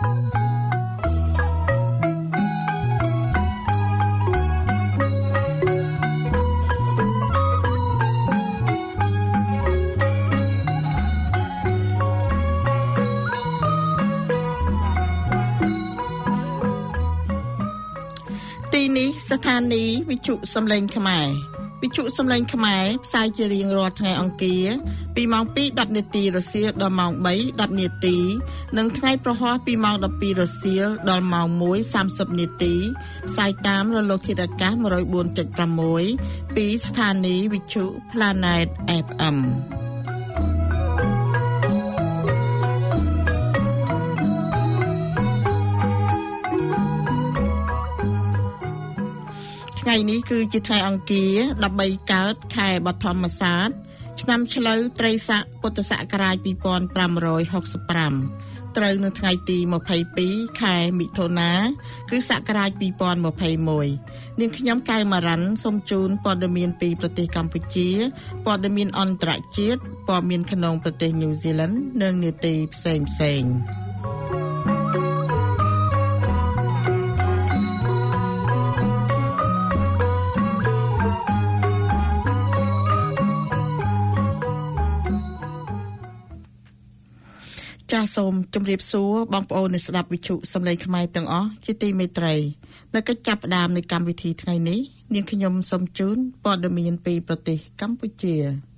នេះស្ថានីយ៍វិទ្យុសំឡេងខ្មែរវិទ្យុសំឡេងខ្មែរផ្សាយជារៀងរាល់ថ្ងៃអង្គារពីម៉ោង 2:10 នាទីរសៀលដល់ម៉ោង 3:10 នាទីនិងថ្ងៃប្រហ័សពីម៉ោង 12 រសៀលដល់ម៉ោង 1:30 នាទីផ្សាយតាមរលកធាតុអាកាស 104.6 ពីស្ថានីយ៍វិទ្យុ Planet FMថ្ងៃនេះគឺជាថ្ងៃអង្គារ13កើតខែបឋមសាទឆ្នាំឆ្លូវត្រីស័កពុទ្ធសករាជ2565ត្រូវនៅថ្ងៃទី22ខែមិថុនាគ្រិស្តសករាជ2021នាងខ្ញុំកៅម៉ារ៉ាន់សូមជូនព័ត៌មានពីប្រទេសកម្ពុជាព័ត៌មានអន្តរជាតិព័ត៌មានក្នុងប្រទេសញូហ្សេឡង់និងនីតិផ្សេងចាសសូមជម្រាបសួរបងប្អូនអ្នកស្ដាប់វិទ្យុសំឡេងខ្មែរទាំងអស់ជាទីមេត្រីនៅកិច្ចចាប់ផ្ដើមនៃកម្មវិធីថ្ងៃនេះនាងខ្ញុំសូមជូនព័ត៌មានពីប្រទេសកម្ពុជា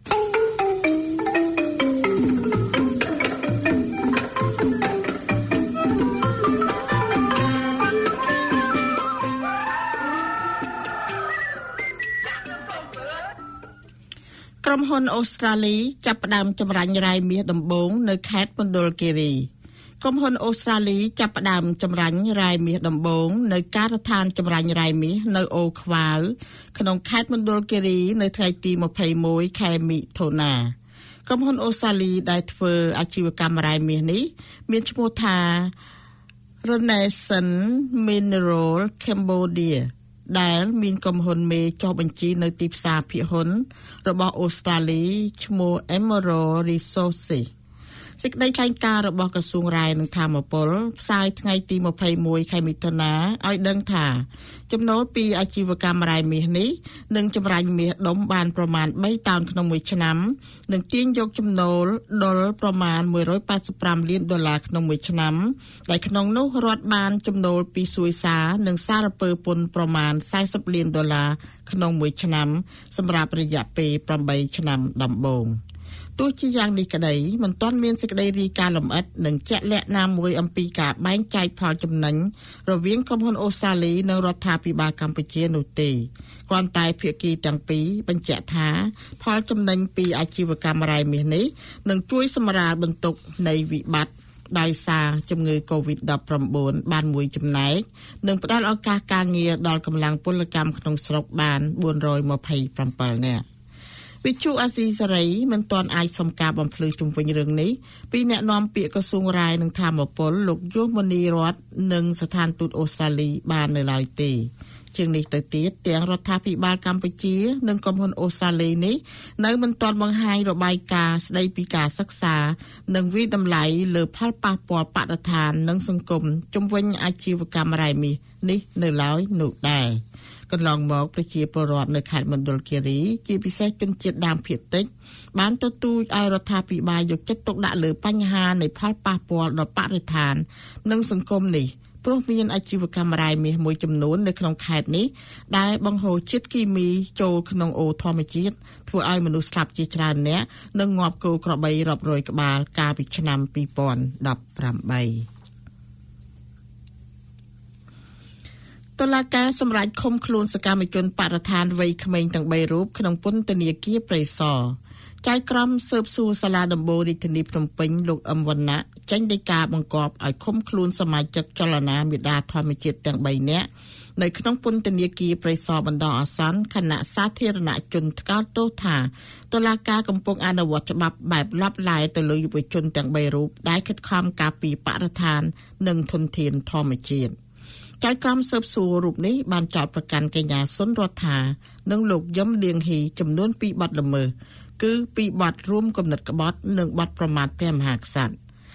ក្រុមហ៊ុនអូស្ត្រាលីចាប់ផ្ដើមចម្រាញ់រ៉ែមាសដំបូងនៅខេត្តមណ្ឌលគិរីក្រុមហ៊ុនអូស្ត្រាលីចាប់ផ្ដើមចម្រាញ់រ៉ែមាសដំបូងនៅការដ្ឋានចម្រាញ់រ៉ែមាសនៅអូខ្វាវក្នុងខេត្តមណ្ឌលគិរីនៅថ្ងៃទី21ខែមិថុនាក្រុមហ៊ុនអូស្ត្រាលីដែលធ្វើអាជីវកម្មរ៉ែមាសនេះមានឈ្មោះថា Renaissance Mineral Cambodiaដែលមានក្រុមហ៊ុនមេចុះបញ្ជីនៅទីផ្សារភាគហ៊ុនរបស់អូស្ត្រាលីឈ្មោះ Emerald Resources សេចក្តីថ្លែងការណ៍របស់ក្រសួងរ៉ែនិងធម្មពលផ្សាយថ្ងៃទី21ខែមិថុនាឲ្យដឹងថាចំណូលពីអាជីវកម្មរ៉ែមាសនេះនឹងចម្រាញ់មាសដុំបានប្រមាណ3តោនក្នុងមួយឆ្នាំនិងទាញយកចំណូលដុល្លារប្រមាណ$185 លានក្នុងមួយឆ្នាំដែលក្នុងនោះរដ្ឋបានចំណូលពីសួយសារនិងសារពើពន្ធប្រមាណ$40 លានក្នុងមួយឆ្នាំសម្រាប់រយៈពេល8ឆ្នាំដំបូងទោះជាយ៉ាងនេះក្តីមិនទាន់មានសេចក្តីរាយការណ៍លម្អិតនិងជាក់លាក់ណាមួយអំពីការបែងចែកផលចំណេញរវាងក្រុមហ៊ុនអូស្ត្រាលីនិងរដ្ឋាភិបាលកម្ពុជានោះទេគ្រាន់តែភាគីទាំងពីរបញ្ជាក់ថាផលចំណេញពីអាជីវកម្មរ៉ែមាសនេះនឹងជួយសម្រាលបន្ទុកនៃវិបត្តិដោយសារជំងឺ COVID-19 បានមួយចំណែកនិងផ្ដល់ឱកាសការងារដល់កម្លាំងពលកម្មក្នុងស្រុកបាន427នាក់វិទ្យុអាស៊ីសេរីមិនទាន់អាចសុំការបំភ្លឺជុំវិញរឿងនេះពីអ្នកនាំពាក្យក្រសួងរាយនិងធម្មពលលោកយុវមនីរតនិងស្ថានទូតអូស្ត្រាលីបាននៅឡើយទេជាងនេះទៅទៀតទាំងរដ្ឋាភិបាលកម្ពុជានិងក្រុមហ៊ុនអូស្ត្រាលីនេះនៅមិនទាន់បង្ហាញរបាយការណ៍ស្ដីពីការសិក្សានិងវិតម្លៃលើផលប៉ះពាល់បរិស្ថាននិងសង្គមជុំវិញអាជីវកម្មរ៉ែមាសនេះនៅឡើយនោះដែរកន្លងមកប្រជាពលរដ្ឋនៅខេត្តមណ្ឌលគិរីជាពិសេសជនជាតិដើមភាគតិចបានទទូចឲ្យរដ្ឋាភិបាលយកចិត្តទុកដាក់លើបញ្ហានៃផលប៉ះពាល់ដល់បរិស្ថាននិងសង្គមនេះព្រោះមានអាជីវកម្មរ៉ែមាសមួយចំនួននៅក្នុងខេត្តនេះដែលបង្ហូរជាតិគីមីចូលក្នុងអូរធម្មជាតិធ្វើឲ្យមនុស្សស្លាប់ជាច្រើននាក់និងងាប់គោក្របីរាប់រយក្បាលកាលពីឆ្នាំ2018តុលាការសម្រេចឃុំខ្លួនសកម្មជនបរិស្ថានវ័យក្មេងទាំង3រូបក្នុងពន្ធនាគារព្រៃសរចៅក្រមស៊ើបសួរសាលាដំបូងរាជធានីភ្នំពេញលោកអឹមវណ្ណៈចេញដីកាបង្គាប់ឲ្យឃុំខ្លួនសមាជិកចលនាមេដាធម្មជាតិទាំង3នាក់នៅក្នុងពន្ធនាគារព្រៃសរបណ្ដោះអាសន្នខណៈសាធារណជនថ្កោលទោសថាតុលាការកំពុងអនុវត្តច្បាប់បែបលាប់ឡែទៅលើយុវជនទាំង3រូបដែលខិតខំការពារបរិស្ថាននិងធនធានធម្មជាតិចៅក្រមស៊ើបសួររូបនេះបានចោទប្រកាន់កញ្ញាសុនរដ្ឋានិងលោកយឹមលៀងហ៊ីចំនួន2បទល្មើសគឺ2បទរួមគំនិតក្បត់និងបទប្រមាថព្រះមហាក្សត្រ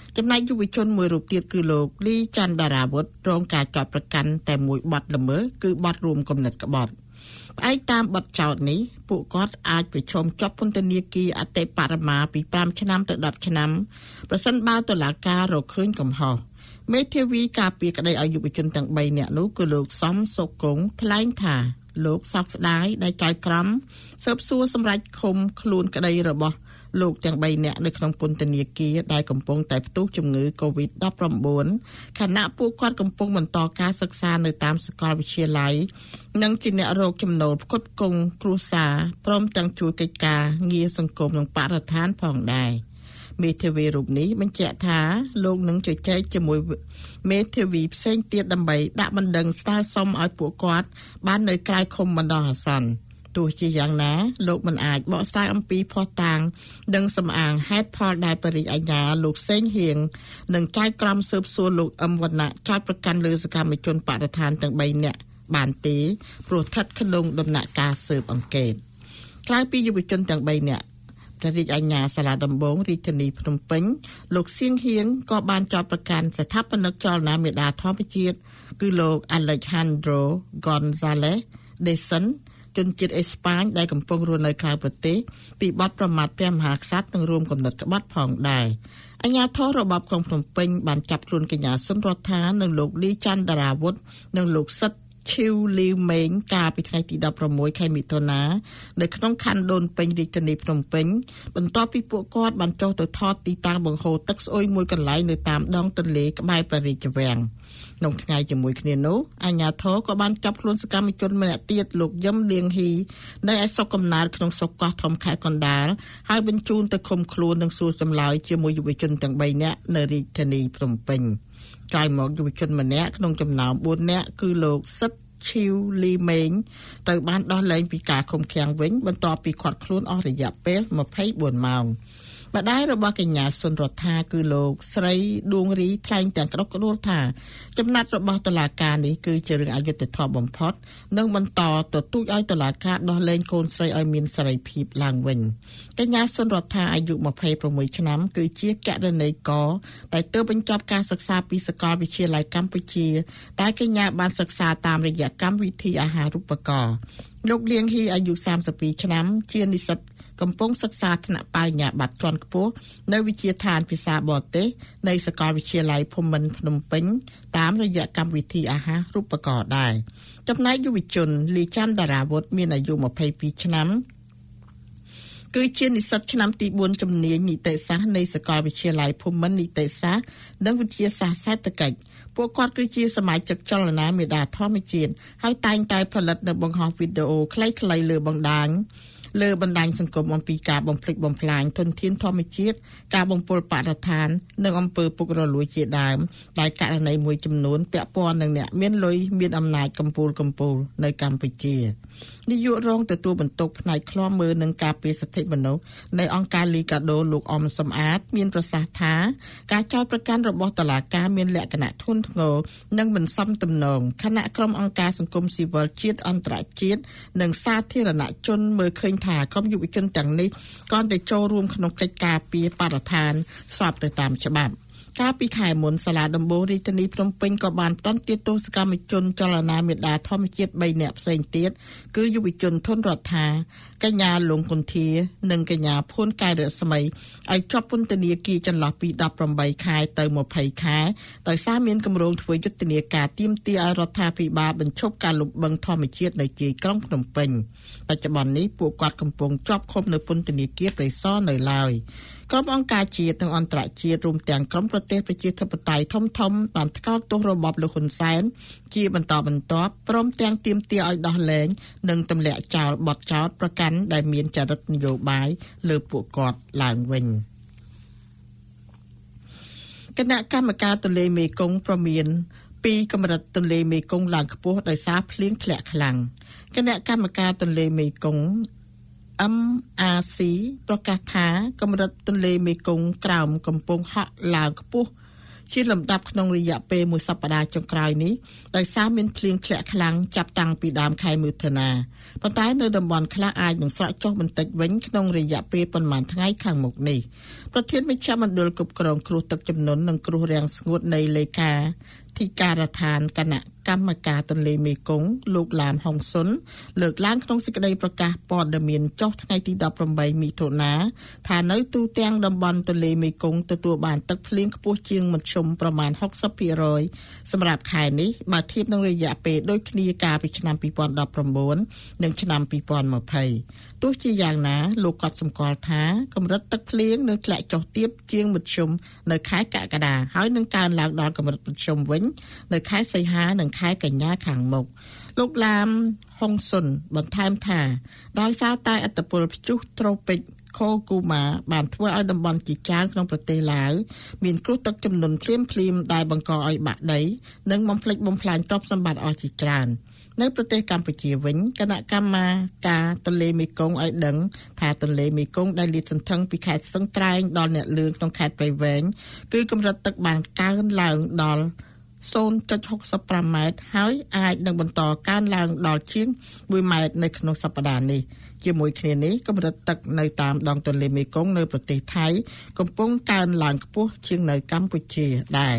ចំណែកយុវជនមួយរូបទៀតគឺលោកលីច័ន្ទដារាវុធរងការចាប់ប្រកាន់តែមួយបទល្មើសគឺបទរួមគំនិតក្បត់ផ្អែកតាមបទចោទនេះពួកគាត់អាចប្រឈមជាប់ពន្ធនាគារអតិបរមាពី5ឆ្នាំទៅ10ឆ្នាំប្រសិនបើតុលាការរកឃើញកំហុសមេធាវីការពារក្តីឲ្យយុវជនទាំង3នាក់នោះគឺលោកសំសុគង្គថ្លែងថាលោកសោកស្ដាយដែលចៅក្រមស៊ើបសួរសម្រាប់ឃុំខ្លួនក្តីរបស់លោកទាំង3នាក់នៅក្នុងពន្ធនាគារដែលកំពុងតែផ្ទុះជំងឺ COVID-19 ខណៈពួកគាត់កំពុងបន្តការសិក្សានៅតាមសាកលវិទ្យាល័យនិងជាអ្នករកចំណូលផ្គត់ផ្គង់គ្រួសារព្រមទាំងជួយកិច្ចការងារសង្គមនិងបរិស្ថានផងដែរមេធាវីរូបនេះបញ្ជាក់ថាលោកនឹងជជែកជាមួយមេធាវីផ្សេងទៀតដើម្បីដាក់បណ្ដឹងស្នើសុំឲ្យពួកគាត់បាននៅក្រៅឃុំបណ្ដោះអាសន្នទោះជាយ៉ាងណាលោកមិនអាចបកស្រាយអំពីភស្តុតាងនិងសំអាងហេតុផលដែលបរិយាអាជ្ញាលោកសេងហៀងនិងចៅក្រមស៊ើបសួរលោកអឹមវណ្ណៈចោទប្រកាន់លើសកម្មជនបរិស្ថានទាំង3នាក់បានទេព្រោះស្ថិតក្នុងដំណាក់កាលស៊ើបអង្កេតក្រៅពីយុវជនទាំង3នាក់ព្រះរាជអាជ្ញាសាលាដំបងរាជធានីភ្នំពេញលោកសៀងហៀងក៏បានចោទប្រកាន់ស្ថាបនិកចលនាមេដាធម្មជាតិគឺលោក Alejandro González de Son ជនជាតិអេស្ប៉ាញដែលកំពុងរស់នៅក្រៅប្រទេសពីបទប្រមាថព្រះមហាក្សត្រនិងរួមគំនិតក្បត់ផងដែរអាជ្ញាធររបបក្រុងភ្នំពេញបានចាប់ខ្លួនកញ្ញាសុនរដ្ឋានិងលោកលីច័ន្ទដារាវុធនិងលោកសិតឈីវលីវម៉េងកាលពីថ្ងៃទី16ខែមិថុនានៅក្នុងខណ្ឌដូនពេញរាជធានីភ្នំពេញបន្ទាប់ពីពួកគាត់បានចុះទៅថតទីតាំងបង្ហូរទឹកស្អុយមួយកន្លែងនៅតាមដងទន្លេក្បែរព្រះរាជវាំងក្នុងថ្ងៃជាមួយគ្នានោះអាជ្ញាធរក៏បានចាប់ខ្លួនសកម្មជនម្នាក់ទៀតលោកយឹមលៀងហ៊ីនៅឯស្រុកកំណើតក្នុងស្រុកកោះធំខេត្តកណ្ដាលហើយបញ្ជូនទៅឃុំខ្លួននិងសួរចម្លើយជាមួយយុវជនទាំង3នាក់នៅរាជធានីភ្នំពេញក្រោយមកយុវជនម្នាក់ក្នុងចំណោម4នាក់គឺលោកសិតឈីវលីម៉េងទៅបានដោះលែងពីការឃុំឃាំងវិញបន្ទាប់ពីឃាត់ខ្លួនអស់រយៈពេល24ម៉ោងម្ដាយរបស់កញ្ញាសុនរដ្ឋាគឺលោកស្រីដួងរីថ្លែងទាំងក្តុកក្តួលថាចំណាត់របស់តុលាការនេះគឺជារឿងអយុត្តិធម៌បំផុតនិងបន្តទទូចឲ្យតុលាការដោះលែងកូនស្រីឲ្យមានសេរីភាពឡើងវិញកញ្ញាសុនរដ្ឋាអាយុ26ឆ្នាំគឺជាកណន័យករដែលទើបបញ្ចប់ការសិក្សាពីសាកលវិទ្យាល័យកម្ពុជាតែកញ្ញាបានសិក្សាតាមរយៈកម្មវិធីអាហារូបករណ៍លោកលៀងហ៊ីអាយុ32ឆ្នាំជានិស្សិតកំពុងសិក្សាថ្នាក់បរិញ្ញាបត្រជាន់ខ្ពស់នៅវិទ្យាឋានភាសាបរទេសនៃសាកលវិទ្យាល័យភូមិន្ទភ្នំពេញតាមរយៈកម្មវិធីអាហារូបករណ៍ដែរចំណែកយុវជនលីច័ន្ទដារាវុធមានអាយុ22ឆ្នាំគឺជានិស្សិតឆ្នាំទី4ជំនាញនីតិសាស្ត្រនៃសាកលវិទ្យាល័យភូមិន្ទនីតិសាស្ត្រនិងវិទ្យាសាស្ត្រសេដ្ឋកិច្ចពួកគាត់គឺជាសមាជិកចលនាមេដាធម្មជាតិហើយតែងតែផលិតនៅបង្ហោះវីដេអូខ្លីៗលើបណ្ដាញសង្គមអំពីការបំផ្លិចបំផ្លាញធនធានធម្មជាតិការបំពុលបរិស្ថាននិងអំពើពុករលួយជាដើមដែលករណីមួយចំនួនពាក់ព័ន្ធនឹងអ្នកមានលុយមានអំណាចកំពូលនៅកម្ពុជានាយករងទទួលបន្ទុកផ្នែកឃ្លាំមើលនិងការពារសិទ្ធិមនុស្សនៃអង្គការលីកាដូលោកអមសំអាតមានប្រសាសន៍ថាការចោទប្រកាន់របស់តុលាការមានលក្ខណៈធ្ងន់ធ្ងរនិងមិនសមទំនងខណៈក្រុមអង្គការសង្គមស៊ីវិលជាតិអន្តរជាតិនិងសាធារណជនមើលឃើញថាក្រុមយុវជនទាំងនេះគ្រាន់តែចូលរួមក្នុងកិច្ចការពារបរិស្ថានស្របទៅតាមច្បាប់កាលពីខែមុនសាលាដំបូងរាជធានីភ្នំពេញក៏បានផ្តន្ទាទោសកម្មជនចលនាមេដាធម្មជាតិ3នាក់ផ្សេងទៀតគឺយុវជនធនរដ្ឋាកញ្ញាលងគុន្ធានិងកញ្ញាភួនកែរស្មីឲ្យជាប់ពន្ធនាគារចន្លោះពី18ខែទៅ20ខែដោយសារមានគម្រោងធ្វើយុទ្ធនាការទាមទារឲ្យរដ្ឋាភិបាលបញ្ឈប់ការលុបបង្ខំធម្មជាតិនៅទីក្រុងភ្នំពេញបច្ចុប្បន្ននេះពួកគាត់កំពុងជាប់ឃុំនៅពន្ធនាគារព្រៃសរនៅឡើយក្រុមអង្គការជាតិនិងអន្តរជាតិរួមទាំងក្រុមប្រទេសប្រជាធិបតេយ្យធំៗបានថ្កោលទោសរបបលោកហ៊ុនសែនជាបន្តបន្ទាប់ព្រមទាំងទាមទារឲ្យដោះលែងនិងទម្លាក់ចោលបទចោទប្រកាន់ដែលមានចរិតនយោបាយលើពួកគាត់ឡើងវិញគណៈកម្មការទន្លេមេគង្គប្រមានពីកម្រិតទន្លេមេគង្គឡើងខ្ពស់ដោយសារភ្លៀងធ្លាក់ខ្លាំងគណៈកម្មការទន្លេមេគង្គMRC ប្រកាសថាកម្រិតទន្លេមេគង្គក្រោមកំពុងហក់ឡើងខ្ពស់ជាលំដាប់ក្នុងរយៈពេលមួយសប្តាហ៍ចុងក្រោយនេះដោយសារមានភ្លៀងធ្លាក់ខ្លាំងចាប់តាំងពីដើមខែមិថុនាប៉ុន្តែនៅតំបន់ខ្លះអាចនឹងស្រកចុះបន្តិចវិញក្នុងរយៈពេលប៉ុន្មានថ្ងៃខាងមុខនេះប្រធានមជ្ឈមណ្ឌលគ្រប់គ្រងគ្រោះទឹកជំនន់និងគ្រោះរាំងស្ងួតនៃលេខាធិការដ្ឋានគណៈកម្មការទន្លេមេគង្គលោកឡាមហុងសុនលើកឡើងក្នុងសេចក្តីប្រកាសព័ត៌មានចុះថ្ងៃទី18មិថុនាថានៅទូទាំងតំបន់ទន្លេមេគង្គទទួលបានទឹកភ្លៀងខ្ពស់ជាងមធ្យមប្រមាណ 60% សម្រាប់ខែនេះបើធៀបនឹងរយៈពេលដូចគ្នាកាលពីឆ្នាំ2019និងឆ្នាំ2020ទោះជាយ៉ាងណាលោកក៏សម្គាល់ថាកម្រិតទឹកភ្លៀងនឹងធ្លាក់ចុះទាបជាងមធ្យមនៅខែកក្កដាហើយនឹងកើនឡើងដល់កម្រិតមធ្យមវិញនៅខែសីហានិងខែកញ្ញាខាងមុខលោកឡាមហុងសុនបន្ថែមថាដោយសារតែឥទ្ធិពលព្យុះត្រូពិកខូគូម៉ាបានធ្វើឲ្យតំបន់ជាច្រើនក្នុងប្រទេសឡាវមានគ្រោះទឹកជំនន់ភ្លាមៗដែលបង្កឲ្យបាក់ដីនិងបំផ្លិចបំផ្លាញទ្រព្យសម្បត្តិអស់ជាច្រើននៅប្រទេសកម្ពុជាវិញគណៈកម្មការទន្លេមេគង្គឲ្យដឹងថាទន្លេមេគង្គដែលលាតសន្ធឹងពីខេត្តស្ទឹងត្រែងដល់អ្នកលឿងក្នុងខេត្តព្រៃវែងគឺកម្រិតទឹកបានកើនឡើងដល់ 0.65 ម៉ែត្រហើយអាចនឹងបន្តកើនឡើងដល់ជាង1ម៉ែត្រនៅក្នុងសប្តាហ៍នេះជាមួយគ្នានេះកម្រិតទឹកនៅតាមដងទន្លេមេគង្គនៅប្រទេសថៃកំពុងកើនឡើងខ្ពស់ជាងនៅកម្ពុជាដែរ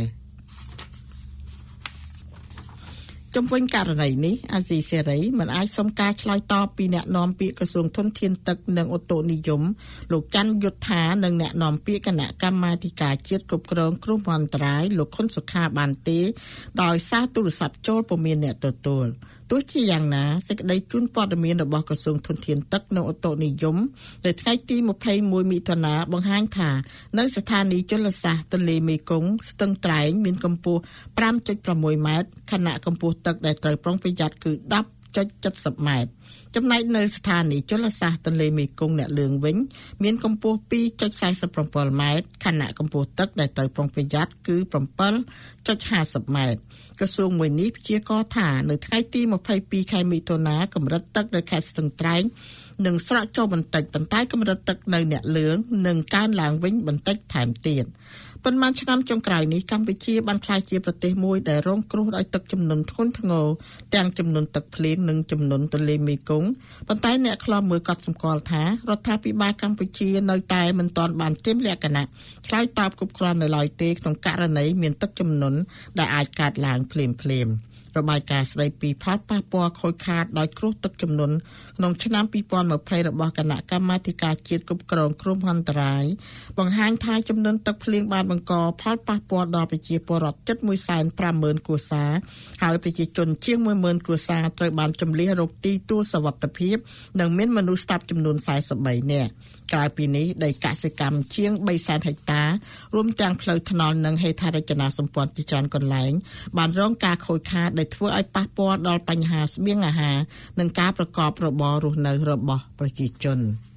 ចំវិញករណីនេះអាស៊ីសេរីមិនអាចសុំការឆ្លើយតបពីអ្នកនាំពាក្យក្រសួងធនធានទឹកនិងអូតូនិយមលោកច័ន្ទយុទ្ធានិងអ្នកនាំពាក្យគណៈកម្មាធិការជាតិគ្រប់គ្រងគ្រោះមហន្តរាយលោកខុនសុខាបានទេដោយសារទូរស័ព្ទចូលពុំមានអ្នកទទួលទោះជាយ៉ាងណាសេចក្តីជូនព័ត៌មានរបស់ក្រសួងធនធានទឹកនិងអូតូនិយមនៅថ្ងៃទី21មិថុនាបង្ហាញថានៅស្ថានីយជលសាស្ត្រទន្លេមេគង្គស្ទឹងត្រែងមានកម្ពស់ 5.6 ម៉ែត្រខណៈកម្ពស់ទឹកដែលត្រូវប្រុងប្រយ័ត្នគឺ 10.70 ម៉ែត្រចំណែកនៅស្ថានីយជលសាស្ត្រទន្លេមេគង្គអ្នកលឿងវិញមានកម្ពស់ 2.47 ម៉ែត្រខណៈកម្ពស់ទឹកដែលត្រូវប្រុងប្រយ័ត្នគឺ 7.50 ម៉ែត្រក្រសួងមួយនេះព្យាករណ៍ថានៅថ្ងៃទី22ខែមិថុនាកម្រិតទឹកនៅខេត្តស្ទឹងត្រែងនឹងស្រកចុះបន្តិចប៉ុន្តែកម្រិតទឹកនៅអ្នកលឿងនឹងកើនឡើងវិញបន្តិចថែមទៀតប៉ុន្មានឆ្នាំចុងក្រោយនេះកម្ពុជាបានក្លាយជាប្រទេសមួយដែលរងគ្រោះដោយទឹកជំនន់ធ្ងន់ធ្ងរទាំងជំនន់ទឹកភ្លៀងនិងជំនន់ទន្លេមេគង្គប៉ុន្តែអ្នកខ្លាំមើលក៏សម្គាល់ថារដ្ឋាភិបាលកម្ពុជានៅតែមិនទាន់បានត្រៀមលក្ខណៈឆ្លើយតបគ្រប់គ្រាន់នៅឡើយទេក្នុងករណីមានទឹកជំនន់ដែលអាចកើតឡើងភ្លាមៗរបាយការណ៍ស្តីពីផលប៉ះពាល់ខូចខាតដោយគ្រោះទឹកជំនន់ក្នុងឆ្នាំ2020របស់គណៈកម្មាធិការជាតិគ្រប់គ្រងគ្រោះមហន្តរាយបង្ហាញថាចំនួនទឹកភ្លៀងបានបង្កផលប៉ះពាល់ដល់ប្រជាពលរដ្ឋជិត 150,000 គ្រួសារហើយប្រជាជនជាង 10,000 គ្រួសារត្រូវបានជម្លៀសរកទីទួលសុវត្ថិភាពនិងមានមនុស្សស្លាប់ចំនួន43នាក់ក្រៅពីនេះដីកសិកម្មជាង 300,000 ហិកតារួមទាំងផ្លូវថ្នល់និងហេដ្ឋារចនាសម្ព័ន្ធជាច្រើនកន្លែងបានរងការខូចខាតដែលធ្វើឲ្យប៉ះពាល់ដល់បញ្ហាស្បៀងអាហារនិងការប្រកបរបររស់នៅរបស់ប្រជាជន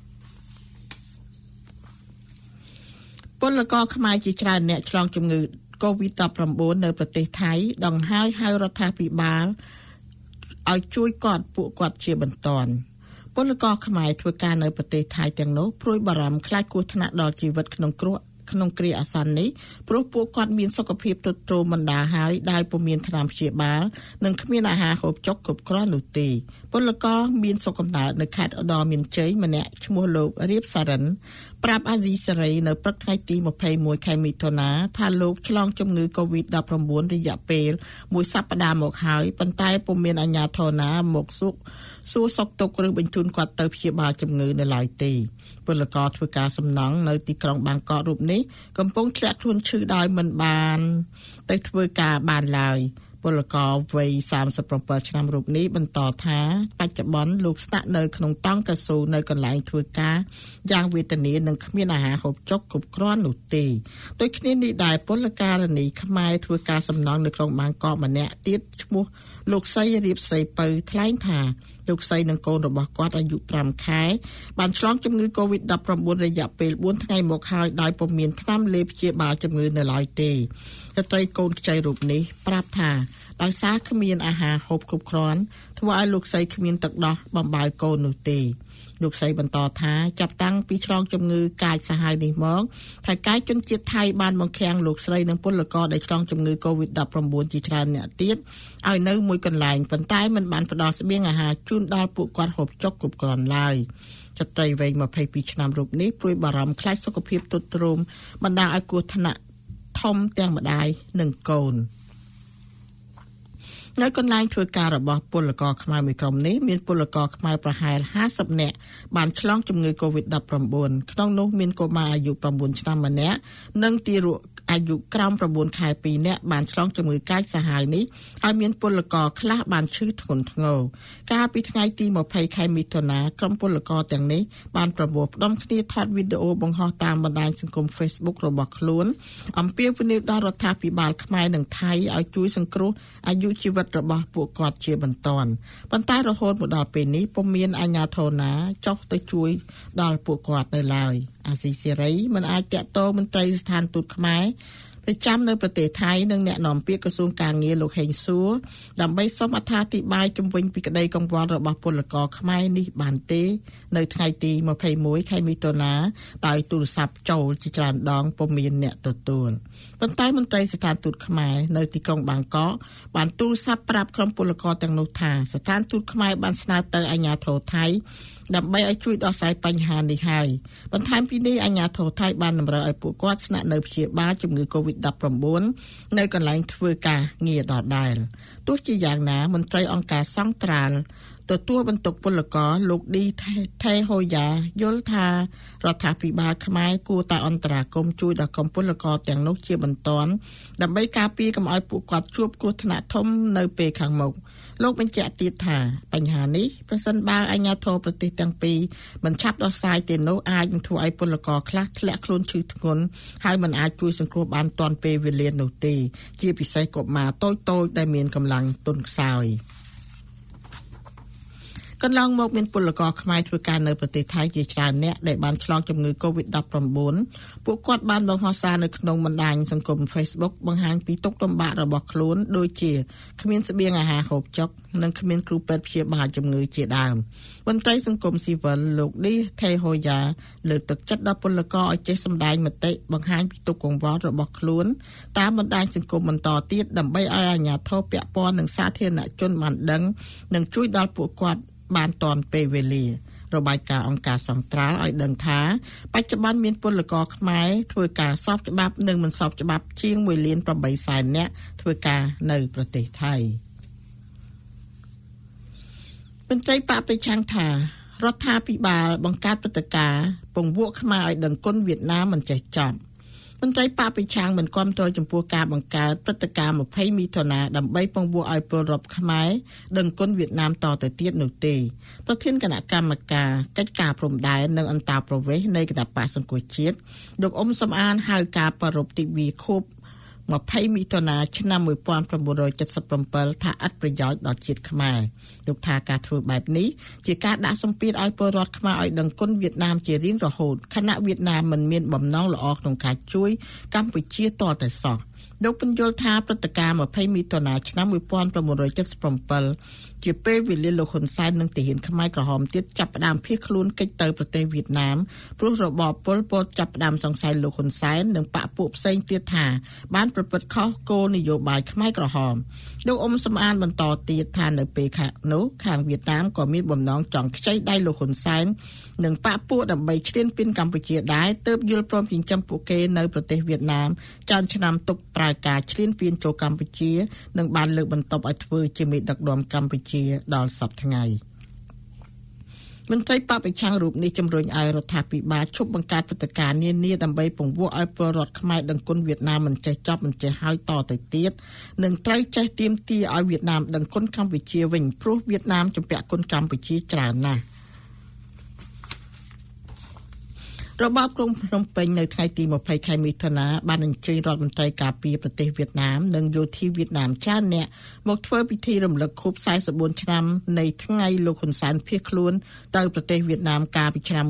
ពលករខ្មែរជាច្រើនអ្នកឆ្លងជំងឺ COVID-19 នៅប្រទេសថៃដង្ហើយហៅរដ្ឋាភិបាលឲ្យជួយពួកគាត់ជាបន្ទាន់ពលករខ្មែរធ្វើការនៅប្រទេសថៃទាំងនោះព្រួយបារម្ភខ្លាចគ្រោះថ្នាក់ដល់ជីវិតក្នុងគ្រាអាសន្ននេះព្រោះពួកគាត់មានសុខភាពទ្រុឌទ្រោមបណ្ដាហើយដោយពុំមានថ្នាំព្យាបាលនិងគ្មានអាហារហូបចុកគ្រប់គ្រាន់នោះទេពលករមានសុខកំណើតនៅខេត្តឧត្តរមានជ័យម្នាក់ឈ្មោះលោករៀបសារិនប្រាប់អាស៊ីសេរីនៅព្រឹកថ្ងៃទី21ខែមិថុនាថាលោកឆ្លងជំងឺ COVID-19 រយៈពេលមួយសប្តាហ៍មកហើយប៉ុន្តែពុំមានអាជ្ញាធរណាមកសួរសុខទុក្ខឬបញ្ជូនគាត់ទៅព្យាបាលជំងឺនៅឡើយទេពលករធ្វើការសំណង់នៅទីក្រុងបាងកករូបនេះកំពុងធ្លាក់ខ្លួនឈឺដោយមិនបានទៅធ្វើការបានឡើយពលករវ័យ37ឆ្នាំរូបនេះបន្តថាបច្ចុប្បន្នលោកស្នាក់នៅក្នុងតង់កៅស៊ូនៅកន្លែងធ្វើការយ៉ាងវេទនានិងគ្មានអាហារហូបចុកគ្រប់គ្រាន់នោះទេដូចគ្នានេះដែរពលករនីខ្មែរធ្វើការសំណង់នៅក្រុងបាងកកម្នាក់ទៀតឈ្មោះលោកសីរៀបសីពៅថ្លែងថាលោកសីនិងកូនរបស់គាត់អាយុ5ខែបានឆ្លងជំងឺ COVID-19 រយៈពេល4ថ្ងៃមកហើយដោយពុំមានថ្នាំលេបព្យាបាលជំងឺនៅឡើយទេស្ត្រីកូនខ្ចីរូបនេះប្រាប់ថាដោយសារគ្មានអាហារហូបគ្រប់គ្រាន់ធ្វើឲ្យលោកស្រីគ្មានទឹកដោះបំបើកូននោះទេលោកស្រីបន្តថាចាប់តាំងពីឆ្លងជំងឺកាចសាហាវនេះមកថៃកាយជនជាតិថៃបានបង្ខាំងលោកស្រីនិងពលករដែលឆ្លងជំងឺ COVID-19 ជាច្រើនអ្នកទៀតឲ្យនៅមួយកន្លែងប៉ុន្តែមិនបានផ្ដល់ស្បៀងអាហារជូនដល់ពួកគាត់ហូបចុកគ្រប់គ្រាន់ឡើយស្ត្រីវ័យ22ឆ្នាំរូបនេះព្រួយបារម្ភខ្លាចសុខភាពទ្រុឌទ្រោមបណ្ដាលឲ្យគ្រោះថ្នាក់ធំទាំងម្ដាយនិងកូននៅកន្លែងធ្វើការរបស់ពលករខ្មែរមួយក្រុមនេះមានពលករខ្មែរប្រហែល50នាក់បានឆ្លងជំងឺ COVID-19 ក្នុងនោះមានកុមារអាយុ9ឆ្នាំម្នាក់និងទារកអាយុក្រោម9ខែ2នាក់បានឆ្លងជំងឺកាចសាហាវនេះហើយមានពលករខ្លះបានឈឺធ្ងន់ធ្ងរកាលពីថ្ងៃទី20ខែមិថុនាក្រុមពលករទាំងនេះបានប្រមូលផ្ដុំគ្នាថតវីដេអូបង្ហោះតាមបណ្ដាញសង្គម Facebook របស់ខ្លួនអំពាវនាវដល់រដ្ឋាភិបាលខ្មែរនិងថៃឲ្យជួយសង្គ្រោះអាយុជីវិតរបស់ពួកគាត់ជាបន្ទាន់ប៉ុន្តែរហូតមកដល់ពេលនេះពុំមានអាជ្ញាធរណាចុះទៅជួយដល់ពួកគាត់នៅឡើយអាស៊ីសេរីមិនអាចតាក់ទងមន្ត្រីស្ថានទូតខ្មែរប្រចាំនៅប្រទេសថៃនិងអ្នកនាំពាក្យក្រសួងការងារលោកហេងសួរដើម្បីសូមអត្ថាធិប្បាយជំវិញពីក្តីកង្វល់របស់ពលករខ្មែរនេះបានទេនៅថ្ងៃទី21ខែមិថុនាដោយទូរស័ព្ទចូលជាច្រើនដងពុំមានអ្នកទទួលប៉ុន្តែមន្ត្រីស្ថានទូតខ្មែរនៅទីក្រុងបាងកកបានទូរស័ព្ទប្រាប់ក្រុមពលករទាំងនោះថាស្ថានទូតខ្មែរបានស្នើទៅអាជ្ញាធរថៃដើម្បីឲ្យជួយដោះស្រាយបញ្ហានេះហើយបន្ថែមពីនេះអាជ្ញាធរថៃបានតម្រូវឲ្យពួកគាត់ស្នាក់នៅព្យាបាលជំងឺ COVID-19 នៅកន្លែងធ្វើការងារដដែលទោះជាយ៉ាងណាមន្ត្រីអង្គការសង្ត្រាល់ទទួលបន្ទុកពលករលោកឌីថេហូយ៉ាយល់ថារដ្ឋាភិបាលខ្មែរគួរតែអន្តរាគមន៍ជួយដល់ក្រុមពលករទាំងនោះជាបន្ទាន់ដើម្បីការពារកុំឲ្យពួកគាត់ជួបគ្រោះថ្នាក់ធំនៅពេលខាងមុខលោកបញ្ជាក់ទៀតថាបញ្ហានេះប្រសិនបើអាជ្ញាធរប្រទេសទាំងពីរមិនឆាប់ដោះស្រាយទេនោះអាចនឹងធ្វើឲ្យពលករខ្លះធ្លាក់ខ្លួនឈឺធ្ងន់ហើយមិនអាចជួយសង្គ្រោះបានទាន់ពេលវេលានោះទេជាពិសេសកុមារតូចៗដែលមានកម្លាំងទន់ខ្សោយកន្លងមកមានពលករខ្មែរធ្វើការនៅប្រទេសថៃជាច្រើនអ្នកដែលបានឆ្លងជំងឺ COVID-19 ពួកគាត់បានបង្ហោះសារនៅក្នុងបណ្ដាញសង្គម Facebook បង្ហាញពីទុក្ខលំបាករបស់ខ្លួនដូចជាគ្មានស្បៀងអាហារហូបចុកនិងគ្មានគ្រូពេទ្យព្យាបាលជំងឺជាដើមមន្ត្រីសង្គមស៊ីវិលលោកឌីថេហូយ៉ាលើកទឹកចិត្តដល់ពលករឲ្យចេះសម្ដែងមតិបង្ហាញពីទុក្ខកង្វល់របស់ខ្លួនតាមបណ្ដាញសង្គមបន្តទៀតដើម្បីឲ្យអាជ្ញាធរពាក់ព័ន្ធនិងសាធារណជនបានដឹងនិងជួយដល់ពួកគាត់បានទាន់ពេលវេលារបាយការណ៍អង្គការសង្ត្រាល់ឲ្យដឹងថាបច្ចុប្បន្នមានពលករខ្មែរធ្វើការស្របច្បាប់និងមិនស្របច្បាប់ជាង 1,800,000 នាក់ធ្វើការនៅប្រទេសថៃមន្ត្រីបកប្រឆាំងថារដ្ឋាភិបាលបង្កើតព្រឹត្តិការណ៍ពង្វក់ខ្មែរឲ្យដឹងគុណវៀតណាមមិនចេះចប់មន្ត្រីបកប្រឆាំងមិនគាំទ្រចំពោះការបង្កើតព្រឹត្តិការណ៍20មិថុនាដើម្បីពង្វក់ឲ្យពលរដ្ឋខ្មែរដឹងគុណវៀតណាមតទៅទៀតនោះទេប្រធានគណៈកម្មការកិច្ចការព្រំដែននិងអន្តរប្រវេសន៍នៃគណៈបក្សសង្គ្រោះជាតិលោកអ៊ុំសំអានហៅការប្រារព្ធទិវាខួប20មិថុនាឆ្នាំ1977ថាឥតប្រយោជន៍ដល់ជាតិខ្មែរលោកថាការធ្វើបែបនេះជាការដាក់សម្ពាធឲ្យពលរដ្ឋខ្មែរឲ្យដឹងគុណវៀតណាមជារៀងរហូតខណៈវៀតណាមមិនមានបំណងល្អក្នុងការជួយកម្ពុជាតតែសោះលោកបញ្យល់ថាព្រឹត្តិការណ៍20មិថុនាឆ្នាំ1977ជាពេលវេលាលោកហ៊ុនសែននិងទាហានខ្មែរក្រហមទៀតចាប់ផ្ដើមភៀសខ្លួនគេចទៅប្រទេសវៀតណាមព្រោះរបបប៉ុលពតចាប់ផ្ដើមសង្ស័យលោកហ៊ុនសែននិងបកពួកផ្សេងទៀតថាបានប្រព្រឹត្តខុសគោលនយោបាយខ្មែរក្រហមលោកអ៊ុំសំអានបន្តទៀតថានៅពេលនោះខាងវៀតណាមក៏មានបំណងចង់ខ្ចីដៃលោកហ៊ុនសែននិងបកពួកដើម្បីឈ្លានពានកម្ពុជាដែរទើបយល់ព្រមចិញ្ចឹមពួកគេនៅប្រទេសវៀតណាមច្រើនឆ្នាំទុកប្រើការឈ្លានពានចូលកម្ពុជានិងបានលើកបន្ទប់ឲ្យធ្វើជាមេដឹកនាំកម្ពុជាដល់សប្តាហ៍ថ្ងៃមន្ត្រីបពប្រឆាំងរូបនេះជំរុញឲ្យរដ្ឋាភិបាលឈប់បង្កើតព្រឹត្តិការណ៍នានាដើម្បីពង្វក់ឲ្យពលរដ្ឋខ្មែរដឹងគុណវៀតណាមមិនចេះចប់មិនចេះហើយតទៅទៀតនិងត្រូវចេះទាមទារឲ្យវៀតណាមដឹងគុណកម្ពុជាវិញព្រោះវៀតណាមជំពាក់គុណកម្ពុជាច្រើនណាស់របបក្រុងភ្នំពេញនៅថ្ងៃទី20ខែមិថុនាបានអញ្ជើញរដ្ឋមន្ត្រីការពារប្រទេសវៀតណាមនិងយោធាវៀតណាមច្រើនអ្នកមកធ្វើពិធីរំលឹកខួប44ឆ្នាំនៃថ្ងៃលោកហ៊ុនសែនភៀសខ្លួនទៅប្រទេសវៀតណាមកាលពីឆ្នាំ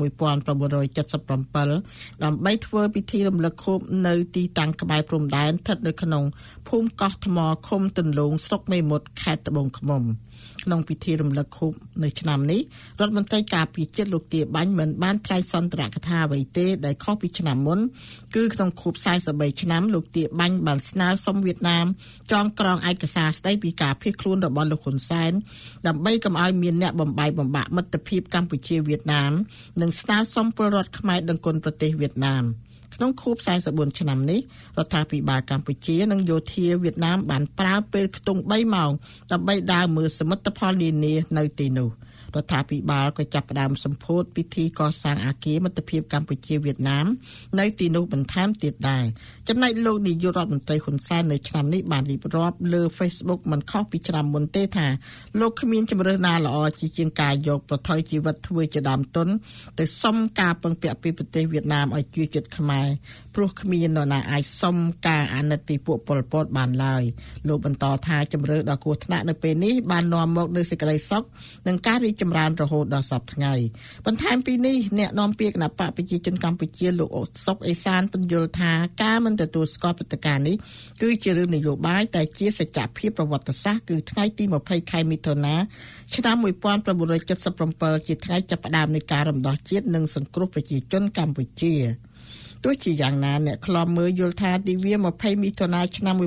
1977ដើម្បីធ្វើពិធីរំលឹកខួបនៅទីតាំងក្បែរព្រំដែនស្ថិតនៅក្នុងភូមិកោះថ្មឃុំទន្លងស្រុកមេមត់ខេត្តត្បូងឃ្មុំក្នុងពិធីរំលឹកខួបនៅឆ្នាំនេះរដ្ឋមន្ត្រីការពារជាតិលោកទាបាញ់មិនបានថ្លែងសន្ទរកថាអ្វីទេដែលខុសពីឆ្នាំមុនគឺក្នុងខួប43ឆ្នាំលោកទាបាញ់បានស្នើសុំវៀតណាមចងក្រងឯកសារស្តីពីការភៀសខ្លួនរបស់លោកហ៊ុនសែនដើម្បីកុំឲ្យមានអ្នកបំបាយបំបាក់មិត្តភាពកម្ពុជាវៀតណាមនិងស្នើសុំពលរដ្ឋខ្មែរដឹងគុណប្រទេសវៀតណាមក្នុងខួប44ឆ្នាំនេះរដ្ឋាភិបាលកម្ពុជានិងយោធាវៀតណាមបានប្រើពេលខ្ទង់3ម៉ោងដើម្បីដើរមើលសមិទ្ធផលនានានៅទីនោះរដ្ឋាភិបាលក៏ចាប់ផ្ដើមសម្ពោធពិធីកសាងអគារមិត្តភាពកម្ពុជាវៀតណាមនៅទីនោះបន្ថែមទៀតដែរចំណែកលោកនាយករដ្ឋមន្ត្រីហ៊ុនសែននៅឆ្នាំនេះបានរៀបរាប់លើ Facebook មិនខុសពីឆ្នាំមុនទេថាលោកគ្មានជំរើសណាល្អជាងការយកប្រថុយជីវិតធ្វើជាដើមទុនទៅសុំការពឹងពាក់ពីប្រទេសវៀតណាមឲ្យជួយចិត្តខ្មែរព្រោះគ្មាននរណាអាចសុំការអាណិតពីពួកប៉ុលពតបានឡើយលោកបន្តថាជំរើសដ៏គ្រោះថ្នាក់នៅពេលនេះបាននាំមកនូវសេចក្តីសុខនិងការរីកចម្រើនរហូតដល់សប្តាហ៍ថ្ងៃបន្ថែមពីនេះអ្នកនាំពាក្យគណៈបកប្រជាជនកម្ពុជាលោកសុកអេសានបញ្យល់ថាការមិនទទួលស្គាល់ព្រឹត្តិការណ៍នេះគឺជារឿងនយោបាយតែជាសច្ចភាពប្រវត្តិសាស្ត្រគឺថ្ងៃទី20ខែមិថុនាឆ្នាំ1977ជាថ្ងៃចាប់ផ្ដើមនៃការរំដោះជាតិនិងសង្គ្រោះប្រជាជនកម្ពុជាទោះជាយ៉ាងណាអ្នកខ្លំមើលយល់ថាទិវា20មិថុនាឆ្នាំ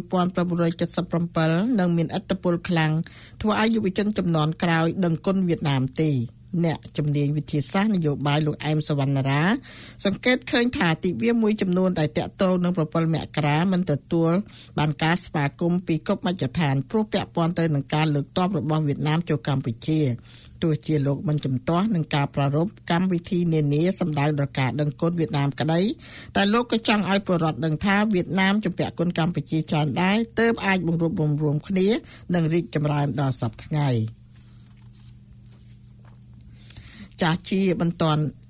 1977នឹងមានឥទ្ធិពលខ្លាំងធ្វើឲ្យយុវជនជំនាន់ក្រោយដឹងគុណវៀតណាមទេអ្នកជំនាញវិទ្យាសាស្ត្រនយោបាយលោកអែមសវណ្ណារាសង្កេតឃើញថាទិវាមួយចំនួនដែលតាក់ទងនឹង7មករាមិនទទួលបានការស្វាគមន៍ពីគ្រប់មជ្ឈដ្ឋានព្រោះពាក់ព័ន្ធទៅនឹងការលើកទ័ពរបស់វៀតណាមចូលកម្ពុជាទោះជាលោកមិនជំទាស់នឹងការប្រារព្ធកម្មវិធីនានាសម្ដៅដល់ការដឹងគុណវៀតណាមក្តីតែលោកក៏ចង់ឲ្យពលរដ្ឋដឹងថាវៀតណាមជំពាក់គុណកម្ពុជាច្រើនដែរទើបអាចបង្រួបបង្រួមគ្នានិងរីកចម្រើនដល់សប្តាហ៍ថ្ងៃចាជាបន្ត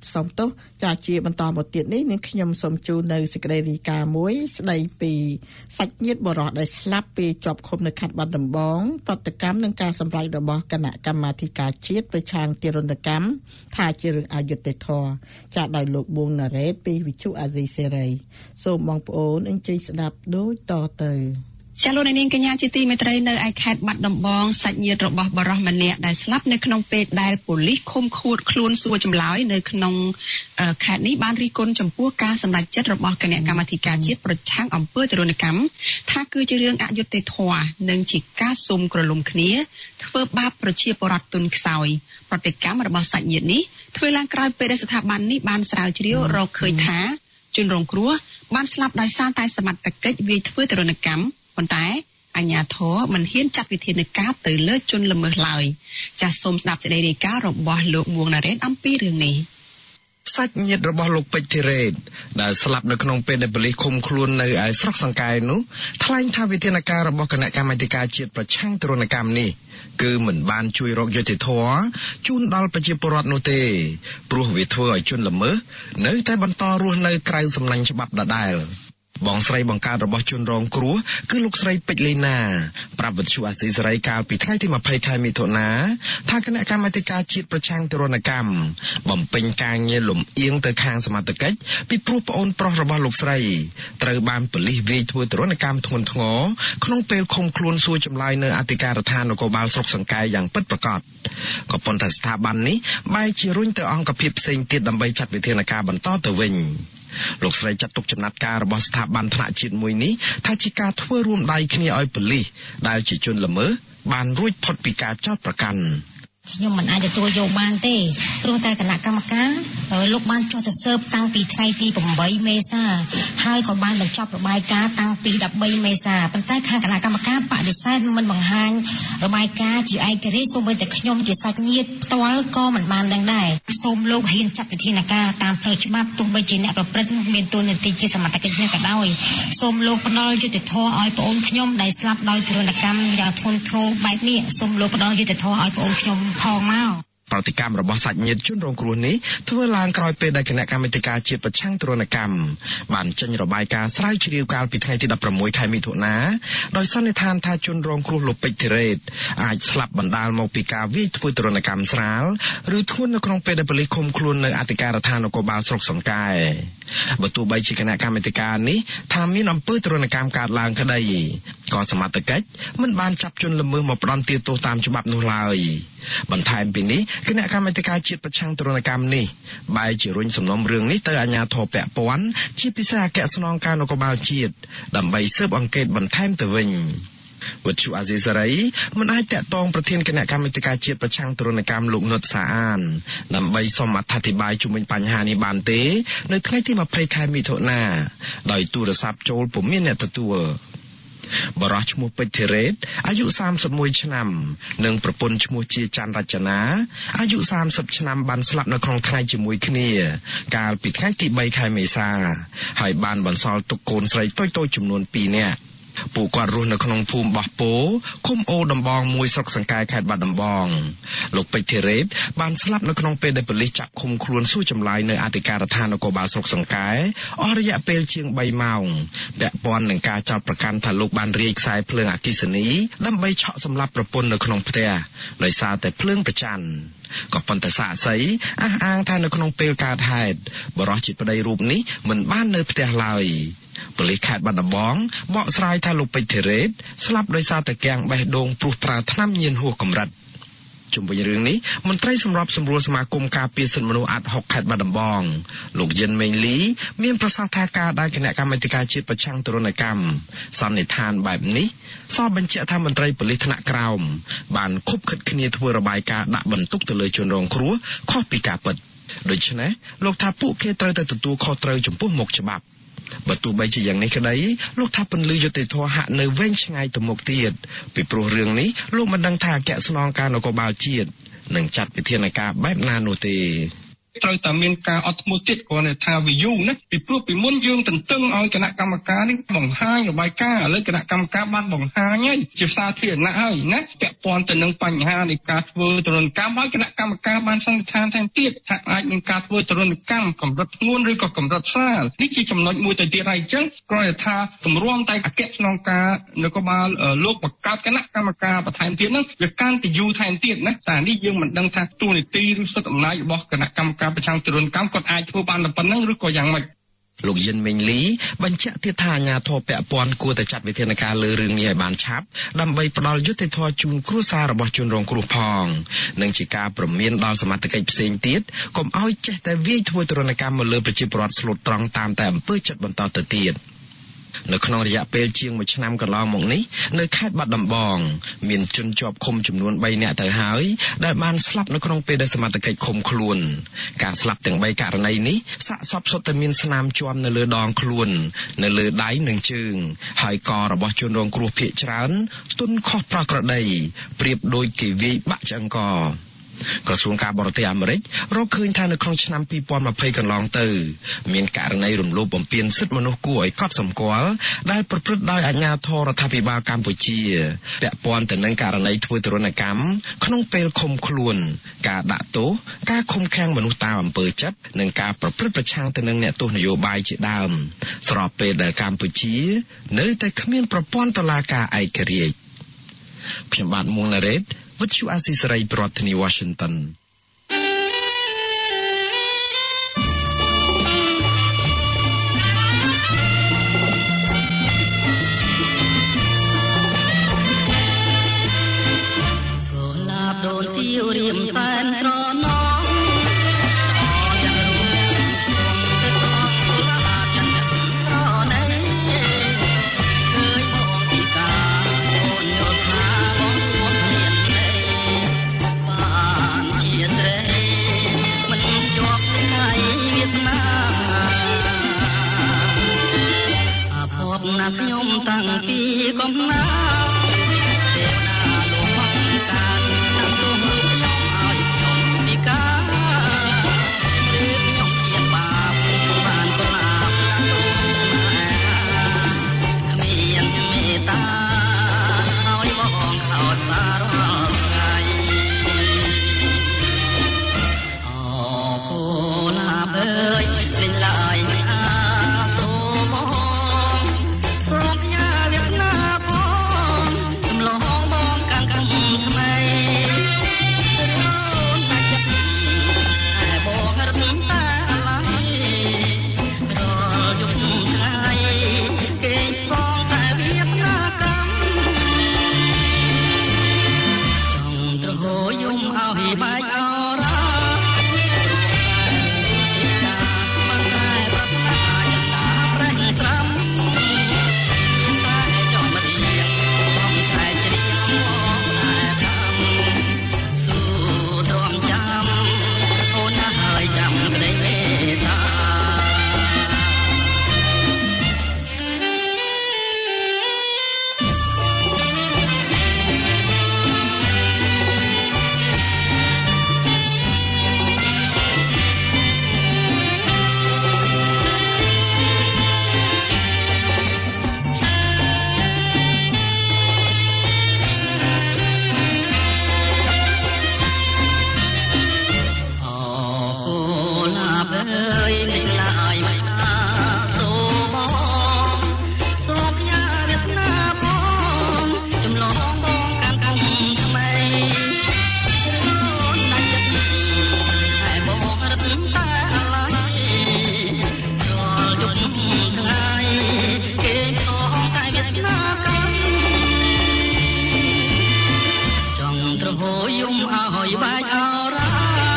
មកទៀតនេះនឹងខ្ញុំសូមជូននៅសេចក្តីរាយការណ៍មួយស្ដីពីសាច់ញាតិបុរសដែលស្លាប់ពេលជាប់ឃុំនៅខេត្តបាត់ដំបងប្រតិកម្មនឹងការសម្ដែងរបស់គណៈកម្មាធិការជាតិប្រឆាំងទារុណកម្មថាជារឿងអយុត្តិធម៌ចាដោយលោកប៊ុងណារ៉េតពីវិទ្យុអាស៊ីសេរីសូមបងប្អូនអញ្ជើញស្ដាប់ដូចតទៅចាលោកនាងកញ្ញាជាទីមេត្រីនៅឯខេត្តបាត់ដំបងសាច់ញាតិរបស់បរិសម្នាក់ដែលស្លាប់នៅក្នុងពេលដែលប៉ូលីសឃុំឃាត់ខ្លួនសួរចម្លើយនៅក្នុងខេត្តនេះបានរិះគន់ចំពោះការសម្រេចចិត្តរបស់គណៈកម្មាធិការជាតិប្រឆាំងអំពើទរណកម្មថាគឺជារឿងអយុត្តិធម៌និងជាការសុំក្រឡុំគ្នាធ្វើបាបប្រជាពលរដ្ឋទុនខ្សោយប្រតិកម្មរបស់សាច់ញាតិនេះធ្វើឡើងក្រោយពេលដែលស្ថាប័ននេះបានស្រាវជ្រាវរកឃើញថាជនរងគ្រោះបានស្លាប់ដោយសារតែសមត្ថកិច្ចវាយធ្វើទរណកម្មប៉ុន្តែអាជ្ញាធរមិនហ៊ានចាត់វិធានការទៅលើជនល្មើសឡើយចាសសូមស្ដាប់សេចក្តីរាយការណ៍របស់លោកមួងណារ៉េតអំពីរឿងនេះសាច់ញាតិរបស់លោកពេជ្រធីរ៉េតដែលស្លាប់នៅក្នុងពេលដែលប៉ូលីសឃុំខ្លួននៅឯស្រុកសង្កែនោះថ្លែងថាវិធានការរបស់គណៈកម្មាធិការជាតិប្រឆាំងទរណកម្មនេះគឺមិនបានជួយរកយុត្តិធម៌ជូនដល់ប្រជាពលរដ្ឋនោះទេព្រោះវាធ្វើឲ្យជនល្មើសនៅតែបន្តរស់នៅក្រៅសំណាញ់ច្បាប់ដដែលបងស្រីបង្កើតរបស់ជនរងគ្រោះគឺលោកស្រីពេជ្រលីណាប្រាប់វិទ្យុអាស៊ីសេរីកាលពីថ្ងៃទី20ខែមិថុនាថាគណៈកម្មាធិការជាតិប្រឆាំងទរណកម្មបំពេញការងារលំអៀងទៅខាងសមត្ថកិច្ចពីព្រោះប្អូនប្រុសរបស់លោកស្រីត្រូវបានប៉ូលីសវាយធ្វើទរណកម្មធ្ងន់ធ្ងរក្នុងពេលឃុំខ្លួនសួរចម្លើយនៅអធិការដ្ឋាននគរបាលស្រុកសង្កែយ៉ាងពិតប្រាកដក៏ប៉ុន្តែស្ថាប័ននេះបែរជារុញទៅអង្គភាពផ្សេងទៀតដើម្បីចាត់វិធានការបន្តទៅវិញលោកស្រីចាត់ទុកចំណាត់ការរបស់ស្ថាប័នថ្នាក់ជាតិមួយនេះថាជាការធ្វើរួមដៃគ្នាឲ្យប៉ូលីសដែលជាជនល្មើសបានរួចផុតពីការចោទប្រកាន់ខ្ញុំមិនអាចទទួលយកបានទេព្រោះតែគណៈកម្មការលោកបានចុះទៅស៊ើបតាំងពីថ្ងៃទី8មេសាហើយក៏បានបញ្ចប់របាយការណ៍តាំងពី13មេសាប៉ុន្តែខាងគណៈកម្មការបដិសេធមិនបង្ហាញរបាយការណ៍ជាឯករាជ្យសូម្បីតែខ្ញុំជាសាច់ញាតិផ្ទាល់ក៏មិនបានដឹងដែរសូមលោកហ៊ានចាត់វិធានការតាមផ្លូវច្បាប់ទោះបីជាអ្នកប្រព្រឹត្តមានតួនាទីជាសមត្ថកិច្ចក៏ដោយសូមលោកផ្ដល់យុត្តិធម៌ឲ្យប្អូនខ្ញុំដែលស្លាប់ដោយទរណកម្មយ៉ាងធ្ងន់ធ្ងរបែបនេះសូមលោកផ្ដល់យុត្តិធម៌ឲ្យប្អូនខ្ញុំផងមកប្រតិកម្មរបស់សាច់ញាតិជនរងគ្រោះនេះធ្វើឡើងក្រោយពេលដែលគណៈកម្មាធិការជាតិប្រឆាំងទរណកម្មបានចេញរបាយការណ៍ស្រាវជ្រាវកាលពីថ្ងៃទី16ខែមិថុនាដោយសន្និដ្ឋានថាជនរងគ្រោះលោកពេជ្រធីរ៉េតអាចស្លាប់បណ្ដាលមកពីការវាយធ្វើទរណកម្មស្រាលឬធ្ងន់នៅក្នុងពេលដែលប៉ូលីសឃុំខ្លួននៅអធិការដ្ឋាននគរបាលស្រុកសង្កែបើទោះបីជាគណៈកម្មាធិការនេះថាមានអំពើទរណកម្មកើតឡើងក្តីក៏សមត្ថកិច្ចមិនបានចាប់ជនល្មើសមកផ្ដន្ទាទោសតាមច្បាប់នោះឡើយបន្ថែមពីនេះគណៈកម្មាធិការជាតិប្រឆាំងទរណកម្មនេះបែរជារុញសំណុំរឿងនេះទៅអាជ្ញាធរពាក់ព័ន្ធជាពិសេសអគ្គស្នងការនគរបាលជាតិដើម្បីស៊ើបអង្កេតបន្ថែមទៅវិញវិទ្យុអាស៊ីសេរីមិនអាចតាក់ទងប្រធានគណៈកម្មាធិការជាតិប្រឆាំងទរណកម្មលោកនុតសាអានដើម្បីសូមអធិប្បាយជុំវិញបញ្ហានេះបានទេនៅថ្ងៃទី20ខែមិថុនាដោយទូរស័ព្ទចូលពុំមានអ្នកទទួលបរិះឈ្មោះពេជ្រធីរ៉េតអាយុ31ឆ្នាំនិងប្រពន្ធឈ្មោះជាច័ន្ទរចនាអាយុ30ឆ្នាំបានស្លាប់នៅក្នុងថ្ងៃជាមួយគ្នាកាលពីថ្ងៃទី3ខែមេសាហើយបានបន្សល់ទុកកូនស្រីតូចៗចំនួន2នាក់ពួកគាត់រស់នៅក្នុងភូមិបោះពោឃុំអូដំបងមួយស្រុកសង្កែខេត្តបាត់ដំបងលោកពេជ្រធីរ៉េតបានស្លាប់នៅក្នុងពេលដែលប៉ូលីសចាប់ឃុំខ្លួនសួរចម្លើយនៅអធិការដ្ឋាននគរបាលស្រុកសង្កែអស់រយៈពេលជាង3ម៉ោងពាក់ព័ន្ធនឹងការចោទប្រកាន់ថាលោកបានរាយខ្សែភ្លើងអគ្គិសនីដើម្បីឆក់សម្លាប់ប្រពន្ធនៅក្នុងផ្ទះដោយសារតែភ្លើងប្រច័ណ្ឌក៏ប៉ុន្តែសាក្សីអះអាងថានៅក្នុងពេលកើតហេតុបរិះជាប្តីរូបនេះមិនបាននៅផ្ទះឡើយប៉ូលីសខេត្តបាត់ដំបងបកស្រាយថាលោកពេជ្រធីរ៉េតស្លាប់ដោយសារតែគាំងបេះដូងព្រោះប្រើថ្នាំញៀនហួសកម្រិតជុំវិញរឿងនេះមន្ត្រីសម្របសម្រួលសមាគមការពារសិទ្ធិមនុស្សអាត់ហុកខេត្តបាត់ដំបងលោកយិនមេងលីមានប្រសាសន៍ថាការដែលគណៈកម្មាធិការជាតិប្រឆាំងទរណកម្មសន្និដ្ឋានបែបនេះសពបញ្ជាក់ថាមន្ត្រីប៉ូលីសថ្នាក់ក្រោមបានខុបខិតគ្នាធ្វើរបាយការណ៍ដាក់បន្ទុកទៅលើជនរងគ្រោះខុសពីការពិតដូច្នេះលោកថាពួកគេត្រូវតែទទួលខុសត្រូវចំពោះមុខច្បាប់បើទោះបីជាយ៉ាងនេះក្តីលោកថាពន្លឺយុត្តិធម៌ហាក់នៅវែងឆ្ងាយទៅមុខទៀតពីព្រោះរឿងនេះលោកមិនដឹងថាអគ្គស្នងការនគរបាលជាតិនឹងចាត់វិធានការបែបណានោះទេត្រូវតែមានការអត់ធ្មត់ទៀតគ្រាន់តែថាវាយូរណាពីព្រោះពីមុនយើងទន្ទឹងឲ្យគណៈកម្មការនេះបង្ហាញរបាយការណ៍ឥឡូវគណៈកម្មការបានបង្ហាញហើយជាសាធារណៈហើយណាពាក់ព័ន្ធទៅនឹងបញ្ហានៃការធ្វើទរណកម្មហើយគណៈកម្មការបានសន្និដ្ឋានថែមទៀតថាអាចនឹងការធ្វើទរណកម្មកម្រិតធ្ងន់ឬក៏កម្រិតស្រាលនេះជាចំណុចមួយទៅទៀតហើយអញ្ចឹងគ្រាន់តែថាសម្រួមតែអគ្គស្នងការនគរបាលលោកបង្កើតគណៈកម្មការបន្ថែមទៀតហ្នឹងវាកាន់តែយូរថែមទៀតណាតែនេះយើងមិនដឹងថាទូនីតិឬសិទ្ធិអំណាចរបស់គណៈកម្មការប្រឆាំងទរណកម្មគាត់អាចធ្វើបានតែប៉ុណ្្នឹងឬក៏យ៉ាងម៉េចលោកយិនមេងលីបញ្ជាក់ទៀតថាអាជ្ញាធរពាក់ព័ន្ធគួរតែចាត់វិធានការលើរឿងនេះឲ្យបានឆាប់ដើម្បីផ្ដល់យុត្តិធម៌ជូនគ្រួសាររបស់ជនរងគ្រោះផងនិងជាការព្រមានដល់សមត្ថកិច្ចផ្សេងទៀតកុំឲ្យចេះតែវាយធ្វើទរណកម្មមកលើប្រជាពលរដ្ឋស្លូតត្រង់តាមតែអំពើចិត្តបន្តទៅទៀតនៅក្នុងរយៈពេលជាង1ឆ្នាំកន្លងមកនេះនៅខេត្តបាត់ដំបងមានជនជាប់ឃុំចំនួន3នាក់ទៅហើយដែលបានស្លាប់នៅក្នុងពេលដែលសមត្ថកិច្ចឃុំខ្លួនការស្លាប់ទាំង3ករណីនេះសាកសពសុទ្ធតែមានស្នាមជាប់នៅលើដងខ្លួននៅលើដៃនិងជើងហើយករបស់ជនរងគ្រោះភាគច្រើនទន់ខុសប្រក្រតីប្រៀបដូចគេវាយបាក់ឆ្អឹងកក្រសួងការបរទេសអាមេរិករកឃើញថានៅក្នុងឆ្នាំ2020កន្លងទៅមានករណីរំលោភបំពានសិទ្ធិមនុស្សគួរឲ្យកត់សម្គាល់ដែលប្រព្រឹត្តដោយអាជ្ញាធររដ្ឋាភិបាលកម្ពុជាពាក់ព័ន្ធទៅនឹងករណីធ្វើទរណកម្មក្នុងពេលឃុំខ្លួនការដាក់ទោសការឃុំឃាំងមនុស្សតាមអំពើចិត្តនិងការប្រព្រឹត្តប្រឆាំងទៅនឹងអ្នកទោសនយោបាយជាដើមស្របពេលដែលកម្ពុជានៅតែគ្មានប្រព័ន្ធតុលាការឯករាជ្យខ្ញុំបាទមុងណារ៉េតវិទ្យុអាស៊ីសេរីប្រធានាទី Washington កូនឡាបដូនទីរៀមសែនត្រណោខ្ញុំតាំងពីកំណើតទេវតាលោកមកការតាមទោសលោកខ្ញុំឲ្យខ្ញុំពីការឬខ្ញុំជាបាបបានកលាបគ្មានមេត្តាឲ្យបងខោតសាររាល់ថ្ងៃ ơi mình lại mày số bom số nhà Việt Nam bom chùm lông bom càng càng thầm mây rốn đánh giật hai bom đất ta lại rồi dục thằng ai kê con tại Việt Nam trong trò hối dung hỏi bài áo ra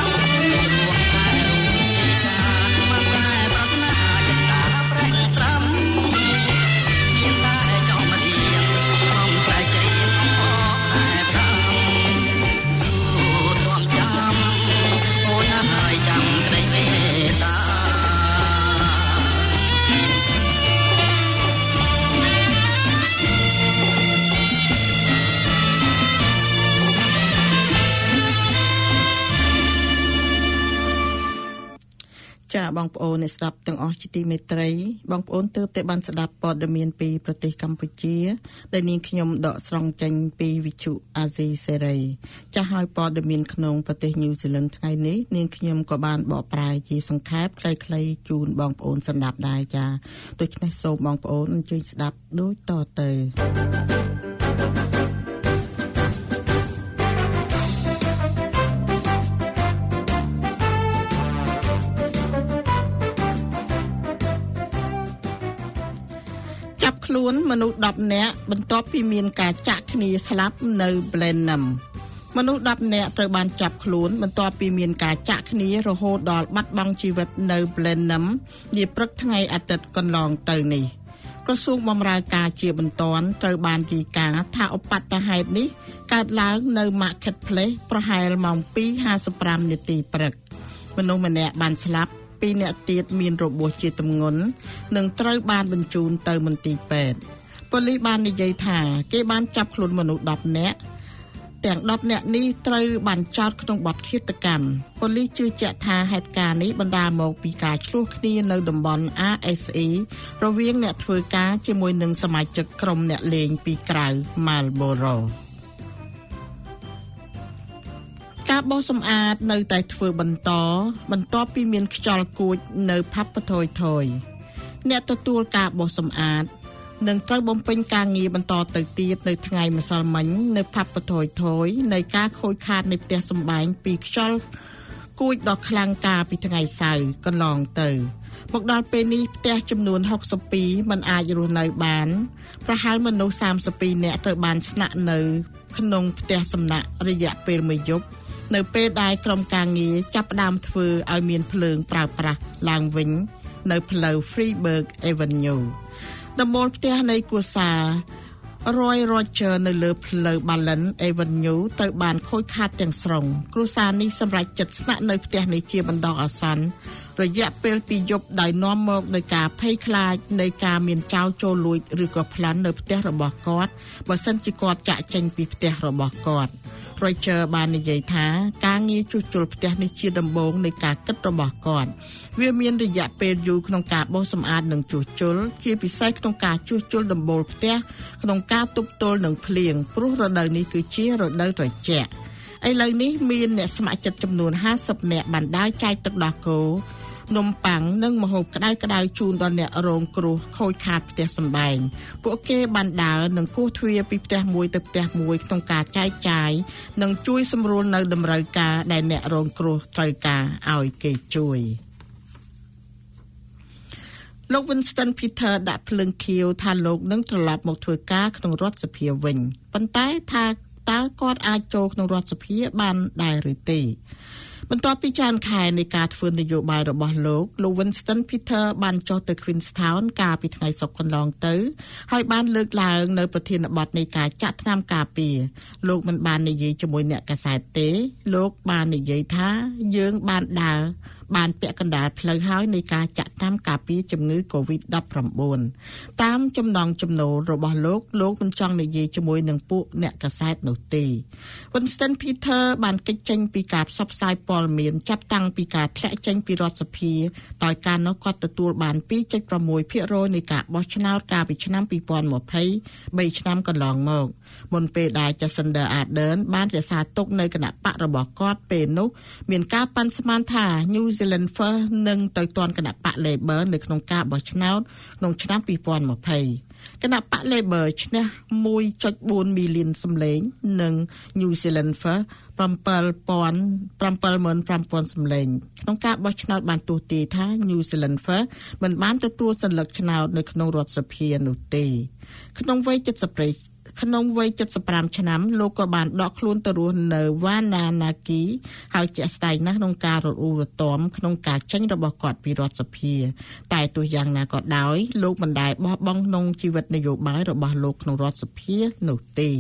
ចាបងប្អូនអ្នកស្ដាប់ទាំងអស់ជាទីមេត្រីបងប្អូនទើបតែបានស្ដាប់ព័ត៌មានពីប្រទេសកម្ពុជាដែលនាងខ្ញុំដកស្រង់ចេញពីវិទ្យុអាស៊ីសេរីចាស់ហើយព័ត៌មានក្នុងប្រទេសញូហ្សេឡង់ថ្ងៃនេះនាងខ្ញុំក៏បានបកប្រែជាសង្ខេបខ្លីៗជូនបងប្អូនស្ដាប់ដែរចាដូច្នេះសូមបងប្អូនអញ្ជើញស្ដាប់ដូចតទៅខ្លួនមនុស្ស10នាក់បន្ទាប់ពីមានការចាក់គ្នាស្លាប់នៅ Blenheim មនុស្ស10នាក់ត្រូវបានចាប់ខ្លួនបន្ទាប់ពីមានការចាក់គ្នារហូតដល់បាត់បង់ជីវិតនៅ Blenheim នាព្រឹកថ្ងៃអាទិត្យកន្លងទៅនេះក្រសួងបម្រើការជាបន្ទាន់ត្រូវបានរាយការណ៍ថាឧបទ្ទហេតុនេះកើតឡើងនៅ Marketplace ប្រហែលម៉ោង 2:55 នាទីព្រឹកមនុស្សម្នាក់បានស្លាប់2នាក់ទៀតមានរបួសជាទម្ងន់និងត្រូវបានបញ្ជូនទៅមន្ទីរពេទ្យប៉ូលីសបាននិយាយថាគេបានចាប់ខ្លួនមនុស្ស10នាក់ទាំង10នាក់នេះត្រូវបានចោទក្នុងបទឃាតកម្មប៉ូលីសជឿជាក់ថាហេតុការណ៍នេះបណ្ដាលមកពីការឈ្លោះគ្នានៅតំបន់ RSE រវាងអ្នកធ្វើការជាមួយនឹងសមាជិកក្រុមអ្នកលេងពីក្រៅ Marlboroughការបោសសម្អាតនៅតែធ្វើបន្តបន្ទាប់ពីមានខ្យល់គួចនៅផាប់ថយថយអ្នកទទួលការបោសសម្អាតនឹងត្រូវបំពេញការងារបន្តទៅទៀតនៅថ្ងៃម្សិលមិញនៅផាប់ថយថយនៃការខូចខាតនៃផ្ទះសម្បែងពីខ្យល់គួចដ៏ខ្លាំងកាលពីថ្ងៃសៅរ៍កន្លងទៅមកដល់ពេលនេះផ្ទះចំនួន62មិនអាចរស់នៅបានប្រហែលមនុស្ស32នាក់ត្រូវបានស្នាក់នៅក្នុងផ្ទះសំណាក់រយៈពេល1យប់នៅពេលដែលក្រុមការងារចាប់ផ្ដើមធ្វើឲ្យមានភ្លើងប្រើប្រាស់ឡើងវិញនៅផ្លូវ Freeburg Avenue ដំបូលផ្ទះនៃគូសា Roy Roger នៅលើផ្លូវ Ballan Avenue ទៅបានខូចខាតទាំងស្រុងគ្រួសារនេះសម្រេចចិត្តស្នាក់នៅផ្ទះនេះជាបណ្ដោះអាសន្នរយៈពេល2យប់ដោយនាំមកដោយការភ័យខ្លាចនៃការមានចោរចូលលួចឬក៏ប្លន់នៅផ្ទះរបស់គាត់បើសិនជាគាត់ចាក់ចេញពីផ្ទះរបស់គាត់ Roger បាននិយាយថាការងារជួសជុលផ្ទះនេះជាដំបូងនៃការគិតរបស់គាត់វាមានរយៈពេលយូរក្នុងការបោសសម្អាតនិងជួសជុលជាពិសេសក្នុងការជួសជុលដំបូលផ្ទះក្នុងការទប់ទល់នឹងភ្លៀងព្រោះរដូវនេះគឺជារដូវត្រជាក់ឥឡូវនេះមានអ្នកស្ម័គ្រចិត្តចំនួន50នាក់បានដើរចែកទឹកដោះគោនំប៉័ងនិងម្ហូបក្តៅៗជូនដល់អ្នករងគ្រោះខូចខាតផ្ទះសម្បែងពួកគេបានដើរនិងគោះទ្វារពីផ្ទះមួយទៅផ្ទះមួយក្នុងការចែកចាយនិងជួយសម្រួលនៅតម្រូវការដែលអ្នករងគ្រោះត្រូវការឲ្យគេជួយលោក Winston Peter ដាក់ភ្លើងខៀវថាលោកនឹងត្រឡប់មកធ្វើការក្នុងរដ្ឋសភាវិញប៉ុន្តែថាតើគាត់អាចចូលក្នុងរដ្ឋសភាបានដែរឬទេបន្ទាប់ពីច្រើនខែនៃការធ្វើនយោបាយរបស់លោក Winston Peter បានចុះទៅ Queenstown កាលពីថ្ងៃសុក្រកន្លងទៅហើយបានលើកឡើងនៅប្រធានបទនៃការចាក់ថ្នាំការពារលោកមិនបាននិយាយជាមួយអ្នកកាសែតទេលោកបាននិយាយថាយើងបានដើរបានពាក់កណ្ដាលផ្លូវហើយនៃការចាក់ថ្នាំការពារជំងឺ COVID-19 តាមចំណង់ចំណូលរបស់លោកមិនចង់និយាយជាមួយនឹងពួកអ្នកកាសែតនោះទេ Winston Peter បានគេចចេញពីការផ្សព្វផ្សាយព័ត៌លមានចាប់តាំងពីការធ្លាក់ចេញពីរដ្ឋសភាដោយការនោះគាត់ទទួលបាន 2.6% នៃការបោះឆ្នោតកាលពីឆ្នាំ2020 3ឆ្នាំកន្លងមកមុនពេលដែល Jacinda Ardern បានរក្សាទុកនៅគណៈបករបស់គាត់ពេលនោះមានការប៉ាន់ស្មានថា New Zealand First នឹងទៅទាន់គណៈបក Labour នៅក្នុងការបោះឆ្នោតក្នុងឆ្នាំ2020គណៈបក Labour ឈ្នះ 1.4 មីលានសម្លេងនិង New Zealand First 7,500 សម្លេងក្នុងការបោះឆ្នោតបានទស្សន៍ទាយថា New Zealand First មិនបានទទួលសន្លឹកឆ្នោតនៅក្នុងរដ្ឋសភានោះទេក្នុងវ័យ75 ឆ្នាំលោកក៏បានដកខ្លួនទៅរស់នៅ Wananaki ហើយជាក់ស្ដែងណាស់ក្នុងការរត់រទាំក្នុងការចេញរបស់គាត់ពីរដ្ឋសភាតែទោះយ៉ាងណាក៏ដោយលោកមិនដែលបោះបង់ក្នុងជីវិតនយោបាយរបស់លោកក្នុងរដ្ឋសភានោះទេ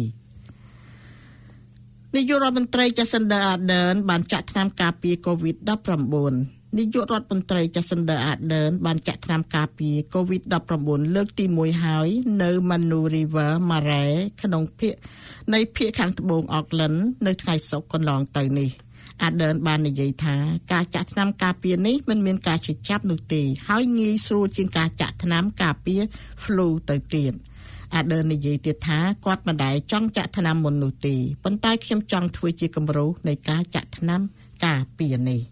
នាយករដ្ឋមន្ត្រី Jacinda Ardern បានចាក់ថ្នាំការពារ COVID-19 នាយករដ្ឋមន្ត្រី Jacinda Ardern បានចាក់ថ្នាំការពារ COVID-19 លើកទី1ហើយនៅ Manu River Mare ក្នុងភាគខាងត្បូង Auckland នៅថ្ងៃសុក្រកន្លងទៅនេះ Ardern បាននិយាយថាការចាក់ថ្នាំការពារនេះមិនមានការឈឺចាប់នោះទេហើយងាយស្រួលជាងការចាក់ថ្នាំការពារ flu ទៅទៀតArdern និយាយទៀតថាគាត់មិនដែលចង់ចាក់ថ្នាំមុននោះទេប៉ុន្តែខ្ញុំចង់ធ្វើជាគំរូនៃការចាក់ថ្នាំការពារនេះ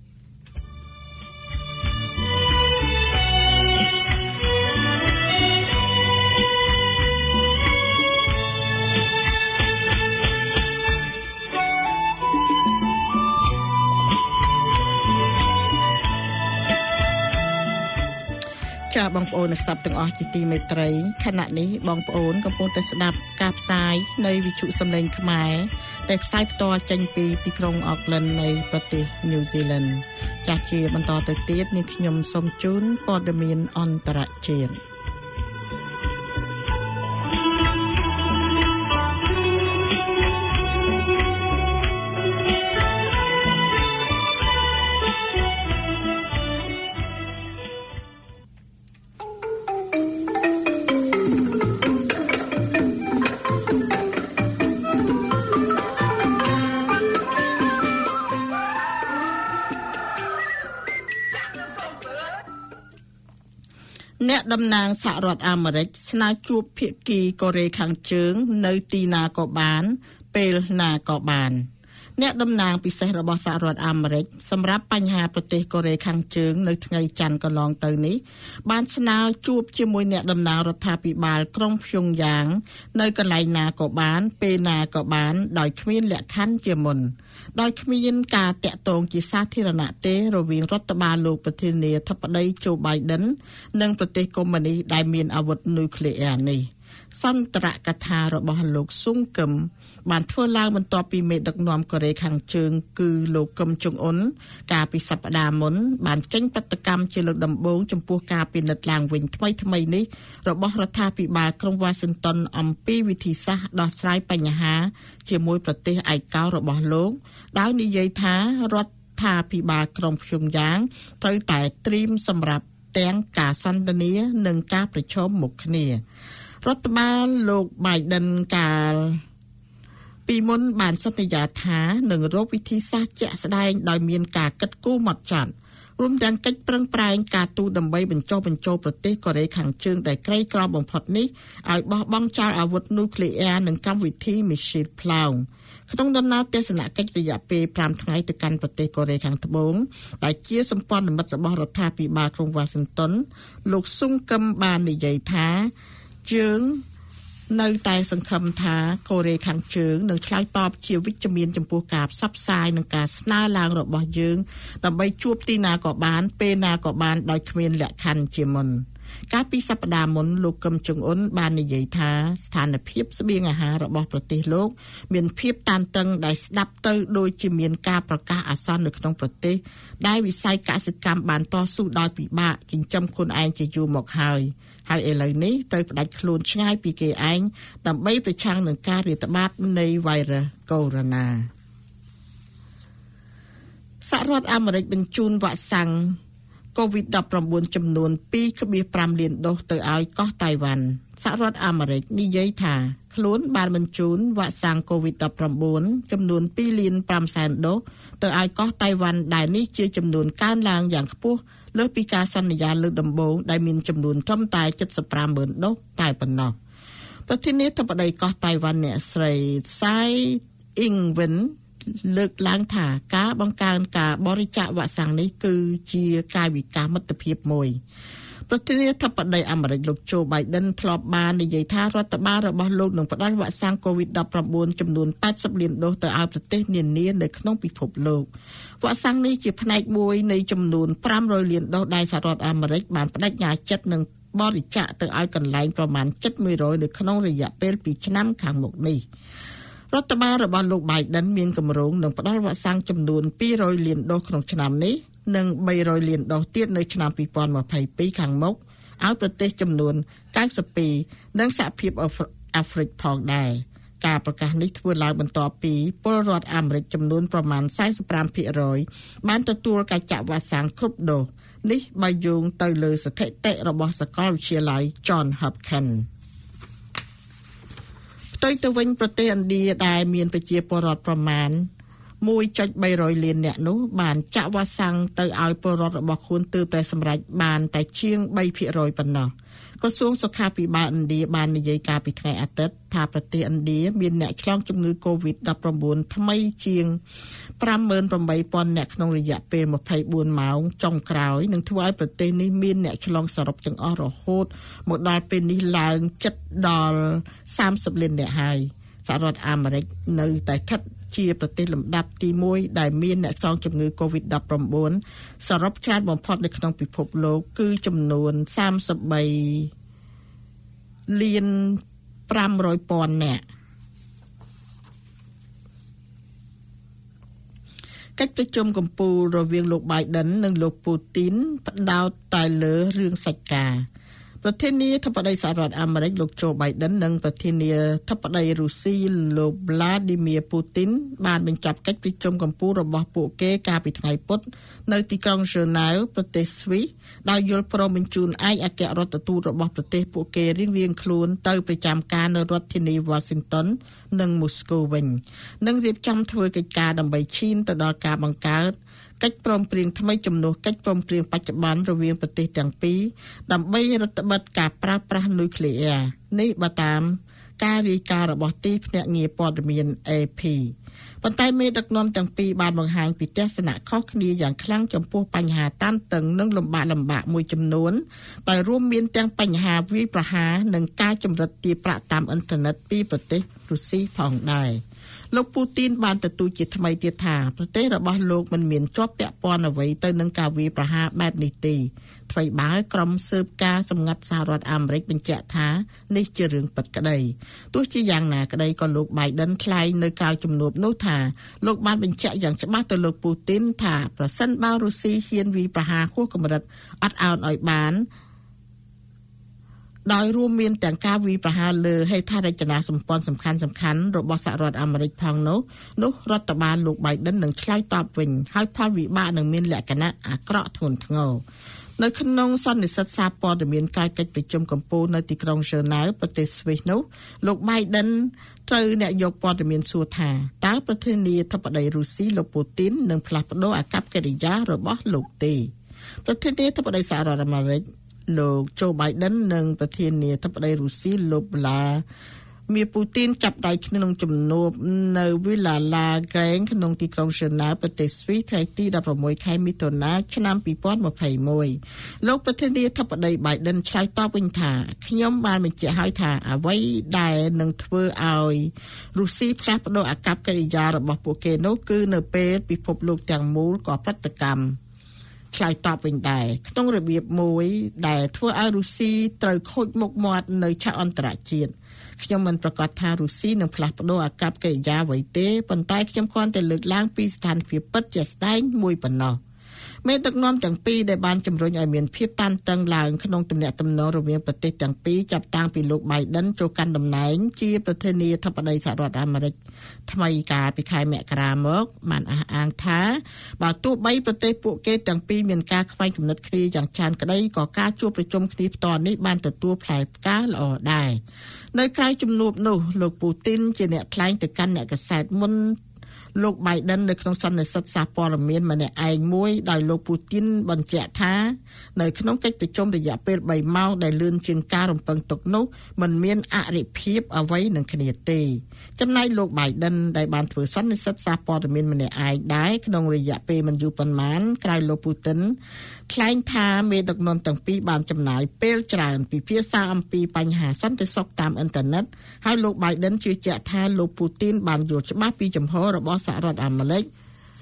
ចាបងប្អូនអ្នកស្ដាប់ទាំងអស់ជាទីមេត្រីខណៈនេះបងប្អូនកំពុងតែស្ដាប់ការផ្សាយនៃវិទ្យុសំឡេងខ្មែរដែលផ្សាយផ្ទាល់ចេញពីទីក្រុង Auckland នៃប្រទេស New Zealand ចាស់ជាបន្តទៅទៀតនាងខ្ញុំសូមជូនព័ត៌មានអន្តរជាតិអ្នកតំណាងសហរដ្ឋអាមេរិកស្នើជួបភាគីកូរ៉េខាងជើងនៅទីណាក៏បានពេលណាក៏បានអ្នកតំណាងពិសេសរបស់សហរដ្ឋអាមេរិកសម្រាប់បញ្ហាប្រទេសកូរ៉េខាងជើងនៅថ្ងៃច័ន្ទកន្លងទៅនេះបានស្នើជួបជាមួយអ្នកតំណាងរដ្ឋាភិបាលក្រុងព្យុងយ៉ាងនៅកន្លែងណាក៏បានពេលណាក៏បានដោយគ្មានលក្ខខណ្ឌជាមុនដោយគ្មានការតាក់ទងជាសាធារណៈទេរវាងរដ្ឋបាលលោកប្រធានាធិបតី Joe Biden និងប្រទេសកុម្មុយនីសដែលមានអាវុធនុយក្លេអ៊ែរនេះសន្ទរកថារបស់លោកស៊ុងកឹមបានធ្វើឡើងបន្ទាប់ពីមេដឹកនាំកូរ៉េខាងជើងគឺលោកកឹមចុងអ៊ុនកាលពីសប្តាហ៍មុនបានចេញប្រតិកម្មជាលើកដំបូងចំពោះការពិនិត្យឡើងវិញថ្មីនេះរបស់រដ្ឋាភិបាលក្រុង Washington អំពីវិធីសាស្ត្រដោះស្រាយបញ្ហាជាមួយប្រទេសឯកោរបស់លោកដោយនិយាយថារដ្ឋាភិបាលក្រុងព្យុងយ៉ាងត្រូវតែត្រៀមសម្រាប់ទាំងការសន្ទនានិងការប្រជុំមុខគ្នារដ្ឋបាលលោក Biden កាលពីមុនបានសន្យាថានឹងរកវិធីសាស្ត្រជាក់ស្ដែងដោយមានការគិតគូរម៉ត់ចត់រួមទាំងកិច្ចប្រឹងប្រែងការទូតដើម្បីបញ្ចុះបញ្ចូលប្រទេសកូរ៉េខាងជើងដែលក្រីក្របំផុតនេះឲ្យបោះបង់ចោលអាវុធនុយក្លេអ៊ែរនិងកម្មវិធីមីស៊ីលផ្លោងក្នុងដំណើរទស្សនកិច្ចរយៈពេល5ថ្ងៃទៅកាន់ប្រទេសកូរ៉េខាងត្បូងដែលជាសម្ព័ន្ធមិត្តរបស់រដ្ឋាភិបាលក្រុង Washington លោកស៊ុងកឹមបាននិយាយថាយើងនៅតែសង្ឃឹមថាកូរ៉េខាងជើងនឹងឆ្លើយតបជាវិជ្ជមានចំពោះការផ្សព្វផ្សាយនិងការស្នើឡើងរបស់យើងដើម្បីជួបទីណាក៏បានពេលណាក៏បានដោយគ្មានលក្ខខណ្ឌជាមុនកាលពីសប្តាហ៍មុនលោកកឹមចុងអ៊ុនបាននិយាយថាស្ថានភាពស្បៀងអាហាររបស់ប្រទេសលោកមានភាពតានតឹងដែលស្ដាប់ទៅដូចជាមានការប្រកាសអាសន្ននៅក្នុងប្រទេសដែលវិស័យកសិកម្មបានតស៊ូដោយពិបាកចិញ្ចឹមខ្លួនឯងជាយូរមកហើយឥឡូវនេះត្រូវផ្ដាច់ខ្លួនឆ្ងាយពីគេឯងដើម្បីប្រឆាំងនឹងការរាតត្បាតនៃវ៉ៃរុសកូវីដ -19 សហរដ្ឋអាមេរិកបញ្ជូនវ៉ាក់សាំង COVID-19 ចំនួន 2.5 លានដូសទៅឲ្យកោះតៃវ៉ាន់សហរដ្ឋអាមេរិកនិយាយថាខ្លួនបានបញ្ជូនវ៉ាក់សាំង COVID-19 ចំនួន 2.5 លានដូសទៅឲ្យកោះតៃវ៉ាន់ដែលនេះជាចំនួនកើនឡើងយ៉ាងខ្ពស់លើសពីការសន្យាលើកដំបូងដែលមានចំនួនត្រឹមតែ 75,000 ដូសតែប៉ុណ្ណោះប្រធានាធិបតីកោះតៃវ៉ាន់អ្នកស្រី Tsai Ing-wen លើកឡើងថាការបង្កើនការបរិច្ចាគវ៉ាក់សាំងនេះគឺជាកាយវិការមិត្តភាពមួយប្រធានាធិបតីអាមេរិកលោក Joe Biden ធ្លាប់បាននិយាយថារដ្ឋបាលរបស់លោកនឹងផ្តល់វ៉ាក់សាំង COVID-19 ចំនួន 80 លានដូសទៅឲ្យប្រទេសនានានៅក្នុងពិភពលោកវ៉ាក់សាំងនេះជាផ្នែកមួយនៃចំនួន 500 លានដូសដែលសហរដ្ឋអាមេរិកបានបដិញ្ញាចិត្តនឹងបរិច្ចាគទៅឲ្យកន្លែងប្រមាណ 700 នៅក្នុងរយៈពេល 2 ឆ្នាំខាងមុខនេះរដ្ឋបាលរបស់លោក Biden មានគម្រោងនឹងផ្តល់វ៉ាក់សាំងចំនួន 200 លានដូសក្នុងឆ្នាំនេះនិង 300 លានដូសទៀតនៅឆ្នាំ 2022 ខាងមុខឲ្យប្រទេសចំនួន 92 និងសហភាពអាហ្វ្រិកផងដែរការប្រកាសនេះធ្វើឡើងបន្ទាប់ពីពលរដ្ឋអាមេរិកចំនួនប្រមាណ 45% បានទទួលការចាក់វ៉ាក់សាំងគ្រប់ដូសនេះបើយោងទៅលើស្ថិតិរបស់សាកលវិទ្យាល័យ John Hopkinsទៅវិញប្រទេសឥណ្ឌាដែលមានប្រជាពលរដ្ឋប្រមាណ 1.300 លាននាក់នោះបានចាក់វ៉ាក់សាំងទៅឲ្យពលរដ្ឋរបស់ខ្លួនទើបតែសម្រេចបានតែជាង 3% ប៉ុណ្ណោះក្រសួងសុខាភិបាលឥណ្ឌាបាននិយាយកាលពីថ្ងៃអាទិត្យថាប្រទេសឥណ្ឌាមានអ្នកឆ្លងជំងឺ COVID-19 ថ្មីជាង 58,000 អ្នកក្នុងរយៈពេល 24 ម៉ោងចុងក្រោយនឹងធ្វើឲ្យប្រទេសនេះមានអ្នកឆ្លងសរុបទាំងអស់រហូតមកដល់ពេលនេះឡើងជិតដល់ 30 លាននាក់ហើយសហរដ្ឋអាមេរិកនៅតែស្ថិតជាប្រទេសលំដាប់ទី1ដែលមានអ្នកឆ្លងជំងឺ COVID-19 សរុបច្រើនបំផុតនៅក្នុងពិភពលោកគឺចំនួន 33 លាន 500,000 នាក់កិច្ចប្រជុំកំពូលរវាងលោក Biden និងលោក Putin ផ្ដោតតែលើរឿងសាច់ការប្រធានាធិបតីសហរដ្ឋអាមេរិកលោក Joe Biden និងប្រធានាធិបតីរុស្ស៊ីលោក Vladimir Putin បានបញ្ចប់កិច្ចប្រជុំកំពូលរបស់ពួកគេកាលពីថ្ងៃពុធនៅទីក្រុង Geneva ប្រទេសស្វីសដោយយល់ព្រមបញ្ជូនឯកអគ្គរដ្ឋទូតរបស់ប្រទេសពួកគេរៀងៗខ្លួនទៅប្រចាំការនៅរដ្ឋធានី Washington និង Moscow វិញនិងរៀបចំធ្វើកិច្ចការដើម្បីឈានទៅដល់ការបង្កើតកិច្ចព្រមព្រៀងថ្មីជំនួសកិច្ចព្រមព្រៀងបច្ចុប្បន្នរវាងប្រទេសទាំងពីរដើម្បីរដ្ឋបិទការប្រើប្រាស់នុយក្លេអ៊ែរនេះបើតាមការរាយការណ៍របស់ទីភ្នាក់ងារព័ត៌មាន AP ប៉ុន្តែមេដឹកនាំទាំងពីរបានបង្ហាញពីទស្សនៈខុសគ្នាយ៉ាងខ្លាំងចំពោះបញ្ហាតានតឹងនិងលំបាកមួយចំនួនដោយរួមមានទាំងបញ្ហាវាយប្រហារនិងការចម្រិតទារប្រាក់តាមអ៊ីនធឺណិតពីប្រទេសរុស្ស៊ីផងដែរលោកពូទីនបានទទូចជាថ្មីទៀតថាប្រទេសរបស់លោកមិនមានជាប់ពាក់ព័ន្ធអ្វីទៅនឹងការវាយប្រហារបែបនេះទេថ្មីបើក្រុមស៊ើបការសម្ងាត់សហរដ្ឋអាមេរិកបញ្ជាក់ថានេះជារឿងពិតក្តីទោះជាយ៉ាងណាក្តីក៏លោក Biden ថ្លែងនៅក្រៅជំនួបនោះថាលោកបានបញ្ជាក់យ៉ាងច្បាស់ទៅលោកពូទីនថាប្រសិនបើរុស្ស៊ីហ៊ានវាយប្រហារហួសកម្រិតអត់ឱនឲ្យបានដោយរួមមានទាំងការវាយប្រហារលើហេដ្ឋារចនាសម្ព័ន្ធសំខាន់ៗរបស់សហរដ្ឋអាមេរិកផងនោះរដ្ឋបាលលោក Biden នឹងឆ្លើយតបវិញហើយផលវិបាកនឹងមានលក្ខណៈអាក្រក់ធ្ងន់ធ្ងរនៅក្នុងសន្និសីទសារព័ត៌មានការកិច្ចប្រជុំកំពូលនៅទីក្រុង Geneva ប្រទេសស្វីសនោះលោក Biden ត្រូវអ្នកយកព័ត៌មានសួរថាតើប្រធានាធិបតីរុស្ស៊ីលោក Putin នឹងផ្លាស់ប្ដូរអាកប្បកិរិយារបស់លោកទេប្រធានាធិបតីសហរដ្ឋអាមេរិកលោក Joe Biden និងប្រធានាធិបតីរុស្ស៊ីលោក Vladimir Putin ចាប់ដៃគ្នាក្នុងជំនួបនៅវិឡាឡាហ្គ្រែងក្នុងទីក្រុង Geneva ប្រទេសស្វីសថ្ងៃទី 16 ខែមិថុនាឆ្នាំ 2021 លោកប្រធានាធិបតី Biden ឆ្លើយតបវិញថាខ្ញុំបានបញ្ជាក់ឲ្យថាអ្វីដែលនឹងធ្វើឲ្យរុស្ស៊ីផ្លាស់ប្ដូរអាកប្បកិរិយារបស់ពួកគេនោះគឺនៅពេលពិភពលោកទាំងមូលក៏ប្រតិកម្មឆ្លើយតបវិញដែរក្នុងរបៀបមួយដែលធ្វើឲ្យរុស្ស៊ីត្រូវខូចមុខមាត់នៅឆាកអន្តរជាតិខ្ញុំមិនប្រកាសថារុស្ស៊ីនឹងផ្លាស់ប្ដូរអាកប្បកិរិយាអ្វីទេប៉ុន្តែខ្ញុំគ្រាន់តែលើកឡើងពីស្ថានភាពពិតជាក់ស្ដែងមួយប៉ុណ្ណោះមេដឹកនាំទាំងពីរដែលបានជំរុញឲ្យមានភាពតានតឹងឡើងក្នុងទំនាក់ទំនងរវាងប្រទេសទាំងពីរចាប់តាំងពីលោក Biden ចូលកាន់តំណែងជាប្រធានាធិបតីសហរដ្ឋអាមេរិកថ្មីកាលពីខែមករាមកបានអះអាងថាបើទោះបីប្រទេសពួកគេទាំងពីរមានការខ្វែងគំនិតគ្នាយ៉ាងច្រើនក្តីក៏ការជួបប្រជុំគ្នាផ្ទាល់នេះបានទទួលផ្លែផ្កាល្អដែរនៅក្រៅជំនួបនោះលោកពូទីនជាអ្នកថ្លែងទៅកាន់អ្នកកាសែតមុនលោក Biden នៅក្នុងសន្និសីទសារព័ត៌មានម្នាក់ឯងមួយដោយលោកពូទីនបញ្ជាក់ថានៅក្នុងកិច្ចប្រជុំរយៈពេល3ម៉ោងដែលលឿនជាងការរំពឹងទុកនោះមិនមានអរិភាពអ្វីនឹងគ្នាទេចំណែកលោក Biden ដែលបានធ្វើសន្និសីទសារព័ត៌មានម្នាក់ឯងដែរក្នុងរយៈពេលមិនយូរប៉ុន្មានក្រោយលោកពូទីនថ្លែងថាមេដឹកនាំទាំងពីរបានចំណាយពេលច្រើនពិភាក្សាអំពីបញ្ហាសន្តិសុខតាមអ៊ីនធឺណិតហើយលោក Biden ជឿជាក់ថាលោកពូទីនបានយល់ច្បាស់ពីចំហរបស់សហរដ្ឋអាមេរិក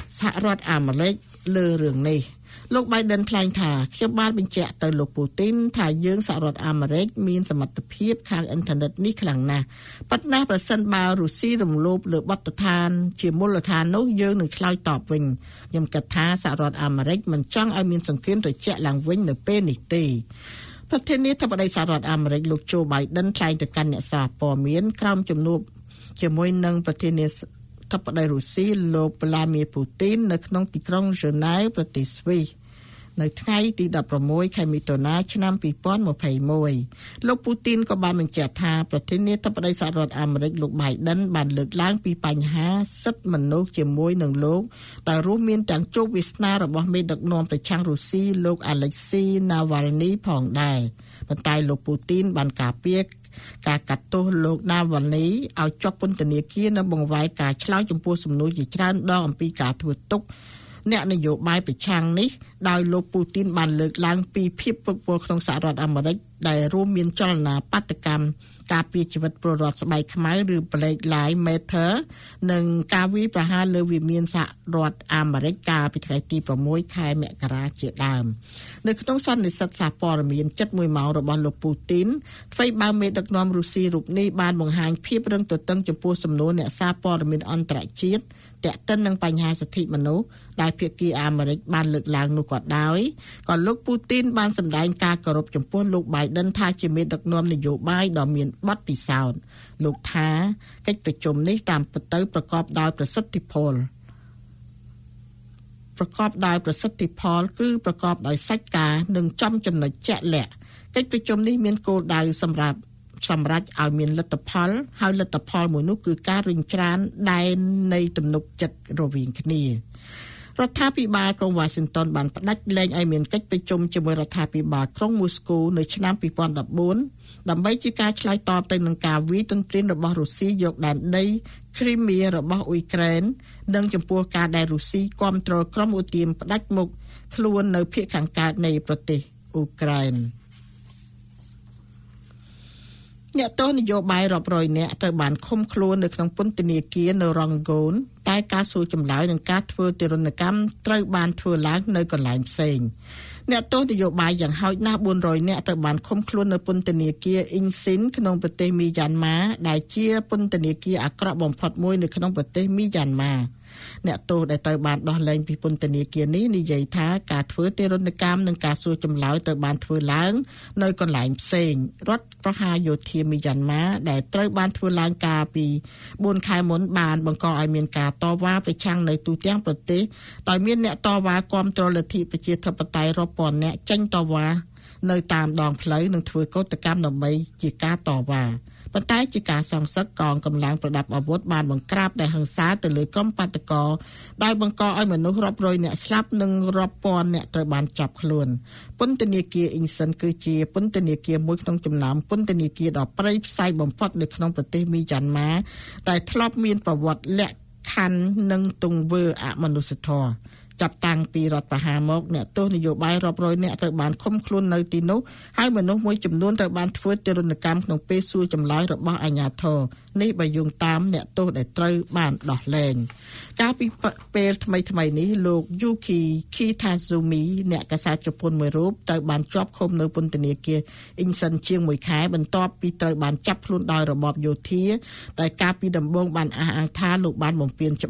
លើរឿងនេះលោក Biden ថ្លែងថាខ្ញុំបានបញ្ជាក់ទៅលោកពូទីនថាយើងសហរដ្ឋអាមេរិកមានសមត្ថភាពខាងអ៊ីនធឺណិតនេះខ្លាំងណាស់ប៉ុន្តែប្រសិនបើរុស្ស៊ីរំលោភលើបទដ្ឋានជាមូលដ្ឋាននោះយើងនឹងឆ្លើយតបវិញខ្ញុំគិតថាសហរដ្ឋអាមេរិកមិនចង់ឲ្យមានសង្គ្រាមត្រជាក់ឡើងវិញនៅពេលនេះទេប្រធានាធិបតីសហរដ្ឋអាមេរិកលោក Joe Biden ថ្លែងទៅកាន់អ្នកសារព័ត៌មានក្រោមជំនួបជាមួយនឹងប្រធានាធិបតីរុស្ស៊ីលោក Vladimir Putin នៅក្នុងទីក្រុង Geneva ប្រទេសស្វីសនៅថ្ងៃទី16ខែមិថុនាឆ្នាំ2021លោក Putin ក៏បានបញ្ជាក់ថាប្រធានាធិបតីសហរដ្ឋអាមេរិកលោក Biden បានលើកឡើងពីបញ្ហាសិទ្ធិមនុស្សជាមួយនឹងលោកដែលរួមមានទាំងជោគវាសនារបស់មេដឹកនាំប្រឆាំងរុស្ស៊ីលោក Alexei Navalny ផងដែរប៉ុន្តែលោក Putin បានការពារការកាត់ទោសលោក Navalny ឲ្យជាប់ពន្ធនាគារនៅបង្វែរការឆ្លើយចំពោះសំណួរជាច្រើនដងអំពីការធ្វើទុកអ្នកនយោបាយប្រឆាំងនេះដោយលោកពូទីនបានលើកឡើងពីភាពពឹកពលក្នុងសហរដ្ឋអាមេរិកដែលរួមមានចលនាបាតកម្មការពារជីវិតពលរដ្ឋស្បែកខ្មៅឬ Black Lives Matter និងការវាយប្រហារលើវិមានសហរដ្ឋអាមេរិកកាលពីថ្ងៃទី6ខែមករាជាដើមនៅក្នុងសន្និសីទសារព័ត៌មាន7 ម៉ោងរបស់លោកពូទីនថ្មីបើមេដឹកនាំរុស្ស៊ីរូបនេះបានបង្ហាញភាពរឹងទទឹងចំពោះសំណួរអ្នកសារព័ត៌មានអន្តរជាតិទាក់ទិននឹងបញ្ហាសិទ្ធិមនុស្សដែលភាគីអាមេរិកបានលើកឡើងនោះក៏ដោយក៏លោកពូទីនបានសម្ដែងការគោរពចំពោះលោក Biden ថាជាមេដឹកនាំនយោបាយដ៏មានបទពិសោធន៍លោកថាកិច្ចប្រជុំនេះតាមពិតទៅប្រកបដោយប្រសិទ្ធផលគឺប្រកបដោយសាច់ការនិងចំចំណុចជាក់លាក់កិច្ចប្រជុំនេះមានគោលដៅសម្រាប់ឲ្យមានលទ្ធផលហើយលទ្ធផលមួយនោះគឺការរុញច្រានដែននៃទំនុកចិត្តរវាងគ្នារដ្ឋាភិបាលក្រុង Washington បានផ្ដាច់លែងឲ្យមានកិច្ចប្រជុំជាមួយរដ្ឋាភិបាលក្រុង Moscow នៅឆ្នាំ2014ដើម្បីជាការឆ្លើយតបទៅនឹងការវាយទន្ទ្រានរបស់រុស្ស៊ីយកដែនដី Crimea របស់អ៊ុយក្រែននិងចំពោះការដែលរុស្ស៊ីគាំទ្រក្រុមឧទាមផ្ដាច់មុខខ្លួននៅភាគខាងកើតនៃប្រទេសអ៊ុយក្រែនអ្នកទោសនយោបាយរាប់រយនាក់ត្រូវបានឃុំខ្លួននៅក្នុងពន្ធនាគារនៅរងហ្គូនតែការសួរចម្លើយនិងការធ្វើទារុណកម្មត្រូវបានធ្វើឡើងនៅកន្លែងផ្សេងអ្នកទោសនយោបាយយ៉ាងហោចណាស់400នាក់ត្រូវបានឃុំខ្លួននៅពន្ធនាគារអ៊ីងស៊ីនក្នុងប្រទេសមីយ៉ាន់ម៉ាដែលជាពន្ធនាគារអាក្រក់បំផុតមួយនៅក្នុងប្រទេសមីយ៉ាន់ម៉ាអ្នកទោសដែលត្រូវបានដោះលែងពីពន្ធនាគារនេះនិយាយថាការធ្វើទារុណកម្មនិងការសួរចម្លើយត្រូវបានធ្វើឡើងនៅកន្លែងផ្សេងរដ្ឋប្រហារយោធាមីយ៉ាន់ម៉ាដែលត្រូវបានធ្វើឡើងកាលពី4ខែមុនបានបង្កឲ្យមានការតវ៉ាប្រឆាំងនៅទូទាំងប្រទេសដោយមានអ្នកតវ៉ាគាំទ្រលទ្ធិប្រជាធិបតេយ្យរាប់ពាន់នាក់ចេញតវ៉ានៅតាមដងផ្លូវនិងធ្វើកោតកម្មដើម្បីជាការតវ៉ាប៉ុន្តែជាការសងសឹកកងកម្លាំងប្រដាប់អាវុធបានបង្ក្រាបដោយហិង្សាទៅលើក្រុមបាតុករដោយបង្កឲ្យមនុស្សរាប់រយនាក់ស្លាប់និងរាប់ពាន់នាក់ត្រូវបានចាប់ខ្លួនពន្ធនាគារអ៊ីងសិនគឺជាពន្ធនាគារមួយក្នុងចំណោមពន្ធនាគារដ៏ព្រៃផ្សៃបំផុតនៅក្នុងប្រទេសមីយ៉ាន់ម៉ាដែលធ្លាប់មានប្រវត្តិលក្ខខណ្ឌនិងទង្វើអមនុស្សធម៌ចាប់តាំងពីរដ្ឋប្រហារមកអ្នកទោសនយោបាយរាប់រយនាក់ត្រូវបានឃុំខ្លួននៅទីនោះហើយមនុស្សមួយចំនួនត្រូវបានធ្វើទារុណកម្មក្នុងពេលសួរចម្លើយរបស់អាជ្ញាធរនេះបើយោងតាមអ្នកទោសដែលត្រូវបានដោះលែងកាលពីពេលថ្មីនេះលោក Yuki Kitazumi អ្នកកាសែតជប៉ុនមួយរូបត្រូវបានជាប់ឃុំនៅពន្ធនាគារអ៊ីងសិនជាង1ខែបន្ទាប់ពីត្រូវបានចាប់ខ្លួនដោយរបបយោធាតែកាលពីដំបូងបានអះអាងថាលោកបានបំពានច្បាប់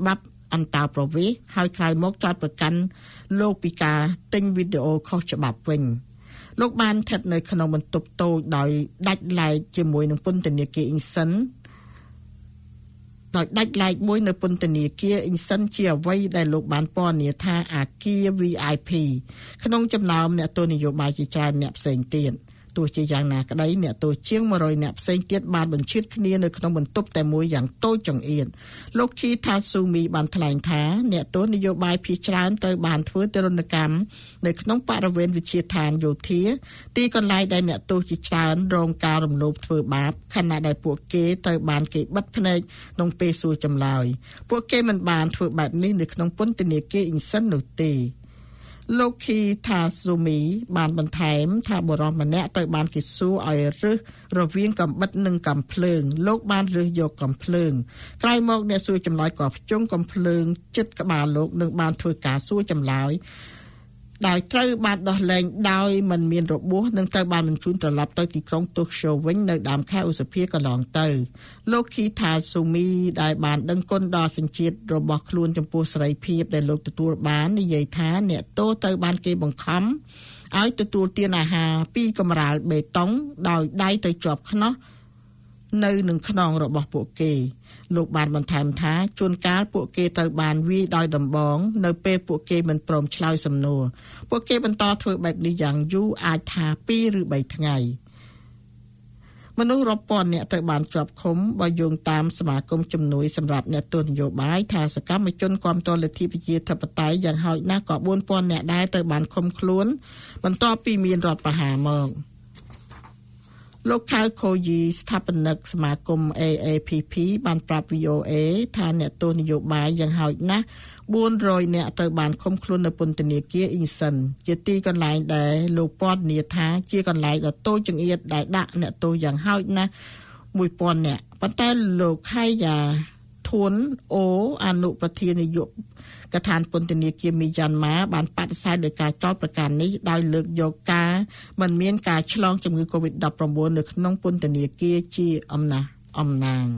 អន្តោប្រវេសន៍ហើយក្រោយមកចោទប្រកាន់លោកពីការទិញវីដេអូខុសច្បាប់វិញលោកបានស្ថិតនៅក្នុងបន្ទប់តូចដោយដាច់ឡែកជាមួយនឹងពន្ធនាគារអ៊ីសិនដោយដាច់ឡែកមួយនៅពន្ធនាគារអ៊ីសិនជាអ្វីដែលលោកបានពណ៌នាថាអាគារ VIP ក្នុងចំណោមអ្នកទស្សនយោបាយជាច្រើនអ្នកផ្សេងទៀតទោះជាយ៉ាងណាក្តីអ្នកទោសជាង100អ្នកផ្សេងទៀតបានបញ្ឈៀតគ្នានៅក្នុងបន្ទប់តែមួយយ៉ាងតូចចង្អៀតលោកគីថាស៊ូមីបានថ្លែងថាអ្នកទស្សនយោបាយភាគច្រើនត្រូវបានធ្វើទរណកម្មនៅក្នុងបរិវេណវិទ្យាឋានយោធាទីកន្លែងដែលអ្នកទោសជាច្រើនរងការរំលោភធ្វើបាបខណៈដែលពួកគេត្រូវបានគេបិទភ្នែកក្នុងពេលសួរចម្លើយពួកគេមិនបានធ្វើបែបនេះនៅក្នុងពន្ធនាគារអ៊ីសិននោះទេលោកគីថាស៊ូមីបានបន្ថែមថាបុរសម្នាក់ត្រូវបានគេសួរឲ្យរើសរវាងកំបិតនិងកំភ្លើងលោកបានរើសយកកំភ្លើងក្រោយមកអ្នកសួរចម្លើយក៏ភ្ជង់កំភ្លើងចិត្តក្បាលលោកនិងបានធ្វើការសួរចម្លើយដោយត្រូវបានដោះលែងដោយមិនមានរបួសនិងត្រូវបានបញ្ជូនត្រឡប់ទៅទីក្រុងតូក្យូវិញនៅដើមខែឧសភាកន្លងទៅលោកគីថាស៊ូមីដែលបានដឹងគុណដល់សញ្ជាតិរបស់ខ្លួនចំពោះសេរីភាពដែលលោកទទួលបាននិយាយថាអ្នកទោសត្រូវបានគេបង្ខំឲ្យទទួលទានអាហារពីកម្រាលបេតុងដោយដៃទៅជាប់ខ្នោះនៅនឹងខ្នងរបស់ពួកគេលោកបានបន្ថែមថាជួនកាលពួកគេត្រូវបានវាយដោយដំបងនៅពេលពួកគេមិនព្រមឆ្លើយសំណួរពួកគេបន្តធ្វើបែបនេះយ៉ាងយូរអាចថា2ឬ3ថ្ងៃមនុស្សរាប់ពាន់នាក់ត្រូវបានជាប់ឃុំបើយោងតាមសមាគមជំនួយសម្រាប់អ្នកទស្សនយោបាយថាសកម្មជនគាំទ្រលទ្ធិប្រជាធិបតេយ្យយ៉ាងហោចណាស់ក៏ 4,000 នាក់ដែរត្រូវបានឃុំខ្លួនបន្ទាប់ពីមានរដ្ឋប្រហារមកលោកខៅខូយីស្ថាបនិកសមាគម AAPP បានប្រាប់ VOA ថាអ្នកទស្សនយោបាយយ៉ាងហោចណាស់400នាក់ត្រូវបានឃុំខ្លួននៅពន្ធនាគារអ៊ីសិនជាទីកន្លែងដែលលោកពណ៌នាថាជាកន្លែងដ៏តូចចង្អៀតដែលដាក់អ្នកទោសយ៉ាងហោចណាស់ 1000 នាក់ប៉ុន្តែលោកខៃយ៉ាធួនអូអនុប្រធាននាយកដ្ឋានពន្ធនាគារមីយ៉ាន់ម៉ាបានបដិសេធដោយការចោទប្រកាន់នេះដោយលើកយកការមិនមានការឆ្លងជំងឺ COVID-19 នៅក្នុងពន្ធនាគារជាអំណាង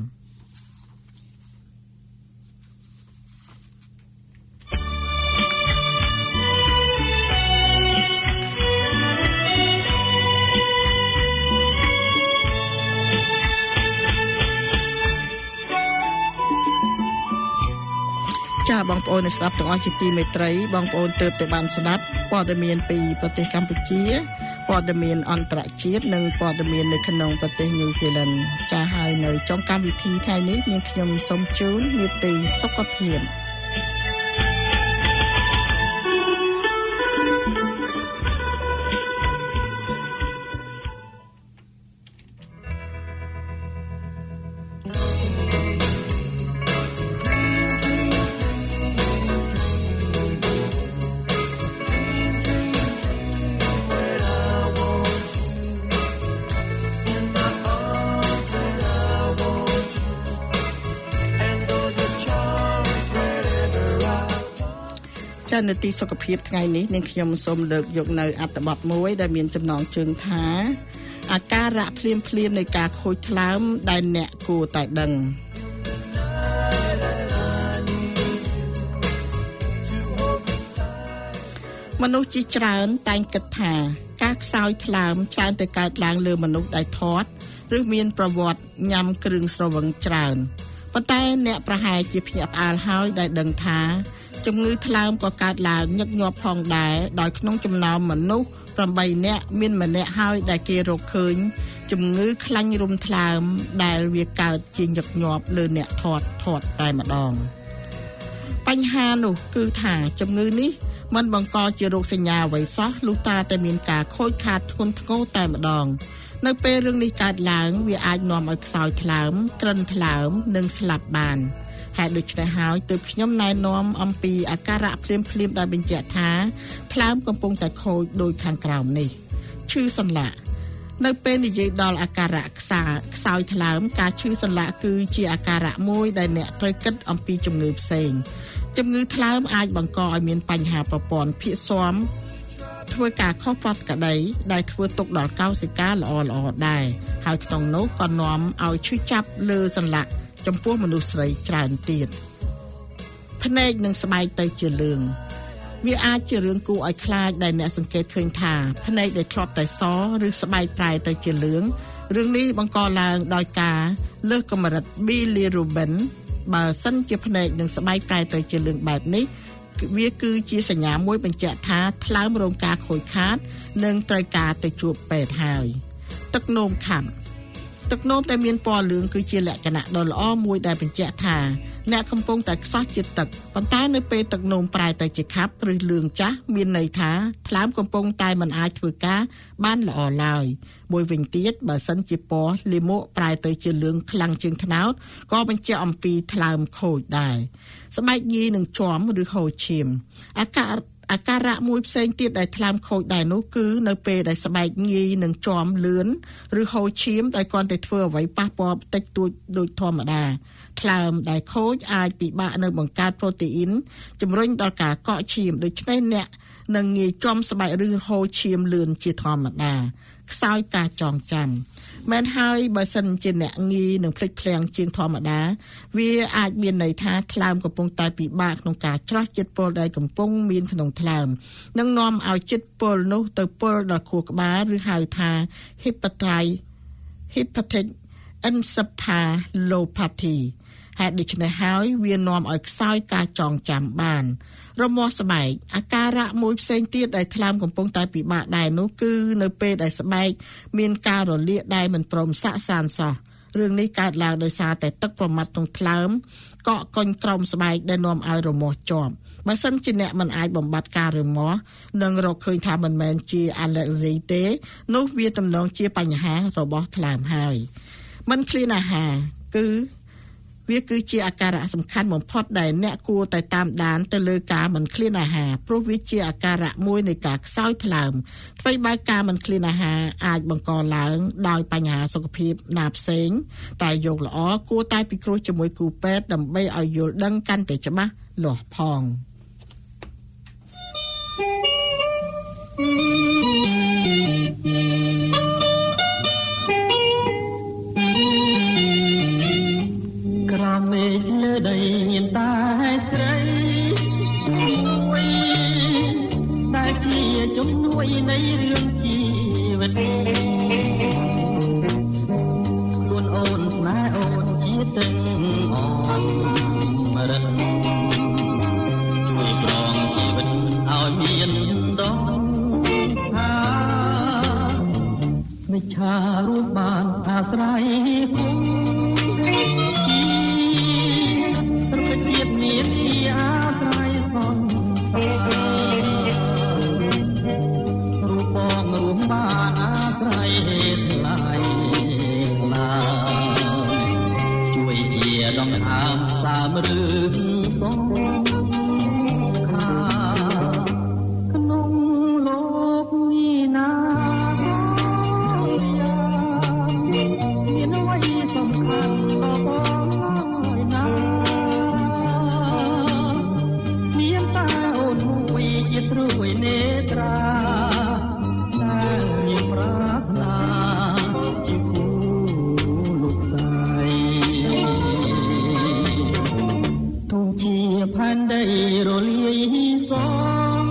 បងប្អូនអ្នកស្ដាប់ទាំងអស់ជាទីមេត្រីបងប្អូនទើបតែបានស្ដាប់ព័ត៌មានពីប្រទេសកម្ពុជាព័ត៌មានអន្តរជាតិនិងព័ត៌មាននៅក្នុងប្រទេសញូហ្សេឡង់ចា៎ហើយនៅtrongកម្មវិធីថ្ងៃនេះនាងខ្ញុំសូមជូននីតិសុខភាពនីតិសុខភាពថ្ងៃនេះនាងខ្ញុំសូមលើកយកនៅអត្ថបទមួយដែលមានចំណងជើងថាអាការៈភ្លាមនៃការខូចថ្លើមដែលអ្នកគួរតែដឹងមនុស្សជាច្រើនតែងគិតថាការខ្សោយថ្លើមច្រើនតែកើតឡើងលើមនុស្សដែលធាត់ឬមានប្រវត្តិញ៉ាំគ្រឿងស្រវឹងច្រើនប៉ុន្តែអ្នកប្រហែលជាភ្ញាក់ផ្អើលហើយដែលដឹងថាជំងឺថ្លើមក៏កើតឡើងញឹកញាប់ផងដែរដោយក្នុងចំណោមមនុស្ស8នាក់មានម្នាក់ហើយដែលគេរកឃើញជំងឺខ្លាញ់រុំថ្លើមដែលវាកើតជាញឹកញាប់លើអ្នកធាត់តែម្ដងបញ្ហានោះគឺថាជំងឺនេះមិនបង្កជារោគសញ្ញាអ្វីសោះលុះត្រាតែមានការខូចខាតធ្ងន់ធ្ងរតែម្ដងនៅពេលរឿងនេះកើតឡើងវាអាចនាំឲ្យខ្សោយថ្លើមក្រិនថ្លើមនិងស្លាប់បានហើយដូច្នេះហើយទើបខ្ញុំណែនាំអំពីអាការៈភ្លាមដែលបញ្ជាក់ថាថ្លើមកំពុងតែខូចដោយខាងក្រោមនេះឈឺសន្លាក់នៅពេលនិយាយដល់អាការៈខ្សោយថ្លើមការឈឺសន្លាក់គឺជាអាការៈមួយដែលអ្នកត្រូវគិតអំពីជំងឺផ្សេងជំងឺថ្លើមអាចបង្កឲ្យមានបញ្ហាប្រព័ន្ធភាគស៊ាំធ្វើការខុសប្រតិបត្តិដែលធ្វើទុកដល់កោសិកាល្អដែរហើយក្នុងនោះក៏នាំឲ្យឈឺចាប់លើសន្លាក់ចំពោះមនុស្សស្រីច្រើនទៀតភ្នែកនិងស្បែកទៅជាលឿងវាអាចជារឿងគួរឲ្យខ្លាចដែលអ្នកសង្កេតឃើញថាភ្នែកដែលធ្លាប់តែសឬស្បែកប្រែទៅជាលឿងរឿងនេះបង្កឡើងដោយការលើសកម្រិត bilirubin បើសិនជាភ្នែកនិងស្បែកប្រែទៅជាលឿងបែបនេះវាគឺជាសញ្ញាមួយបញ្ជាក់ថាថ្លើមរងការខូចខាតនិងត្រូវការទៅជួបពេទ្យហើយទឹកនោមខាំទឹកនោមដែលមានពណ៌លឿងគឺជាលក្ខណៈដ៏ល្អមួយដែលបញ្ជាក់ថាអ្នកកំពុងតែខ្សោះជាតិទឹកប៉ុន្តែនៅពេលទឹកនោមប្រែទៅជាខាប់ឬលឿងចាស់មានន័យថាថ្លើមកំពុងតែមិនអាចធ្វើការបានល្អឡើយមួយវិញទៀតបើសិនជាពណ៌លាមកប្រែទៅជាលឿងខ្លាំងជាងត្នោតក៏បញ្ជាក់អំពីថ្លើមខូចដែរស្បែកងាយនឹងជាំឬហូរឈាមអាការៈមួយផ្សេងទៀតដែលថ្លើមខូចដែរនោះគឺនៅពេលដែលស្បែកងាយនឹងជាំលឿនឬហូរឈាមដោយគ្រាន់តែធ្វើអ្វីប៉ះពាល់បន្តិចតួចដូចធម្មតាថ្លើមដែលខូចអាចពិបាកនៅបង្កើតប្រូតេអ៊ីនជំរុញដល់ការកកឈាមដូច្នេះអ្នកនឹងងាយជាំស្បែកឬហូរឈាមលឿនជាធម្មតាខ្សោយការចងចាំមែនហើយបើសិនជាអ្នកងាយនឹងភ្លេចភ្លាំងជាងធម្មតាវាអាចមានន័យថាថ្លើមកំពុងតែពិបាកក្នុងការច្រោះជាតិពុលដែលកំពុងមានក្នុងថ្លើមនឹងនាំឲ្យជាតិពុលនោះទៅពុលដល់ខួរក្បាលឬហៅថា hepatic encephalopathy ហេតុដូច្នេះហើយវានាំឲ្យខ្សោយការចងចាំបានរមាស់ស្បែកអាការៈមួយផ្សេងទៀតដែលថ្លើមកំពុងតែពិបាកដែរនោះគឺនៅពេលដែលស្បែកមានការរលាកដែលមិនព្រមសាក់សានសោះរឿងនេះកើតឡើងដោយសារតែទឹកប្រមាត់ក្នុងថ្លើមកកកុញក្រោមស្បែកដែលនាំឲ្យរមាស់ជាប់បើសិនជាអ្នកមិនអាចបំបត្តិការរមាស់និងរកឃើញថាមិនមែនជា allergy ទេនោះវាទំនងជាបញ្ហារបស់ថ្លើមហើយមិនឃ្លានអាហារវាគឺជាអាការៈសំខាន់បំផុតដែលអ្នកគួរតែតាមដានទៅលើការមិនឃ្លានអាហារព្រោះវាជាអាការៈមួយនៃការខ្សោយថ្លើមអ្វីបើការមិនឃ្លានអាហារអាចបង្កឡើងដោយបញ្ហាសុខភាពណាផ្សេងតែយកល្អគួរតែពិគ្រោះជាមួយគ្រូពេទ្យដើម្បីឲ្យយល់ដឹងកាន់តែច្បាស់លាស់ផងមេឃលើដីមានតែស្រីមួយដែលជាជំនួយនៃរឿងជីវិតខ្លួនអូនស្នេហ៍អូនជាទាំងអមរិតជួយប្រងជីវិតឲ្យមានដងថាមិនឆារួចបានអាស្រ័យគុំមានអាស្រ័យផងរូបបងរួមបានអាស្រ័យថ្លៃណាជួយជាដងហើមសាមរឿងបងខាក្នុងលោកនេះណាមានអ្វីសំខាន់ដល់បងហើយណាជាត្រួយនេត្រាតែមានប្រាថ្នាជាគូលោកស្រីទោះជាផែនដីរលាយសង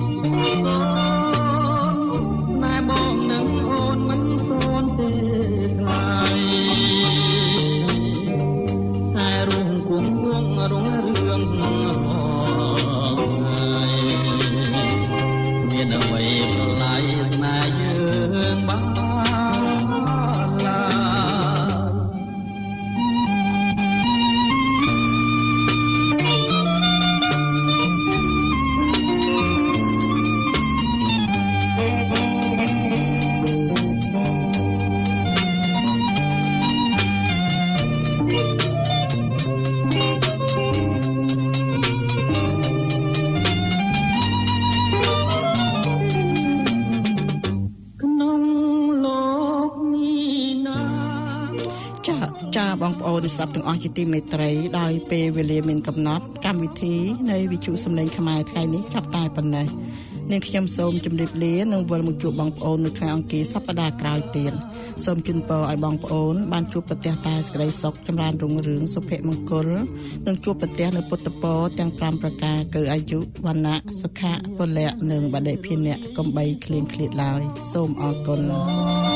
ណែបងនឹងអូនមិនសូនទេខ្លាយតែរងគុំវងរងរឿងអ្វីប្រឡាយស្នេហ៍យើងបានឡើបងប្អូនស័ព្ទទាំងអស់ជាទីមេត្រីដោយពេលវេលាមានកំណត់កម្មវិធីនៃវិទ្យុសំឡេងខ្មែរថ្ងៃនេះចាប់តែប៉ុណ្ណេះនាងខ្ញុំសូមជម្រាបលានិងវិលមកជួបបងប្អូននៅថ្ងៃអង្គារសប្តាហ៍ក្រោយទៀតសូមជូនពរឲ្យបងប្អូនបានជួបប្រទះតែសេចក្តីសុខចម្រើនរុងរឿងសុភមង្គលនិងជួបប្រទះនៅពុទ្ធពរទាំង5ប្រការគឺអាយុវណ្ណៈសុខៈពលៈនិងបដិភិនៈកំបីឃ្លៀងឃ្លាតឡើយសូមអរគុណ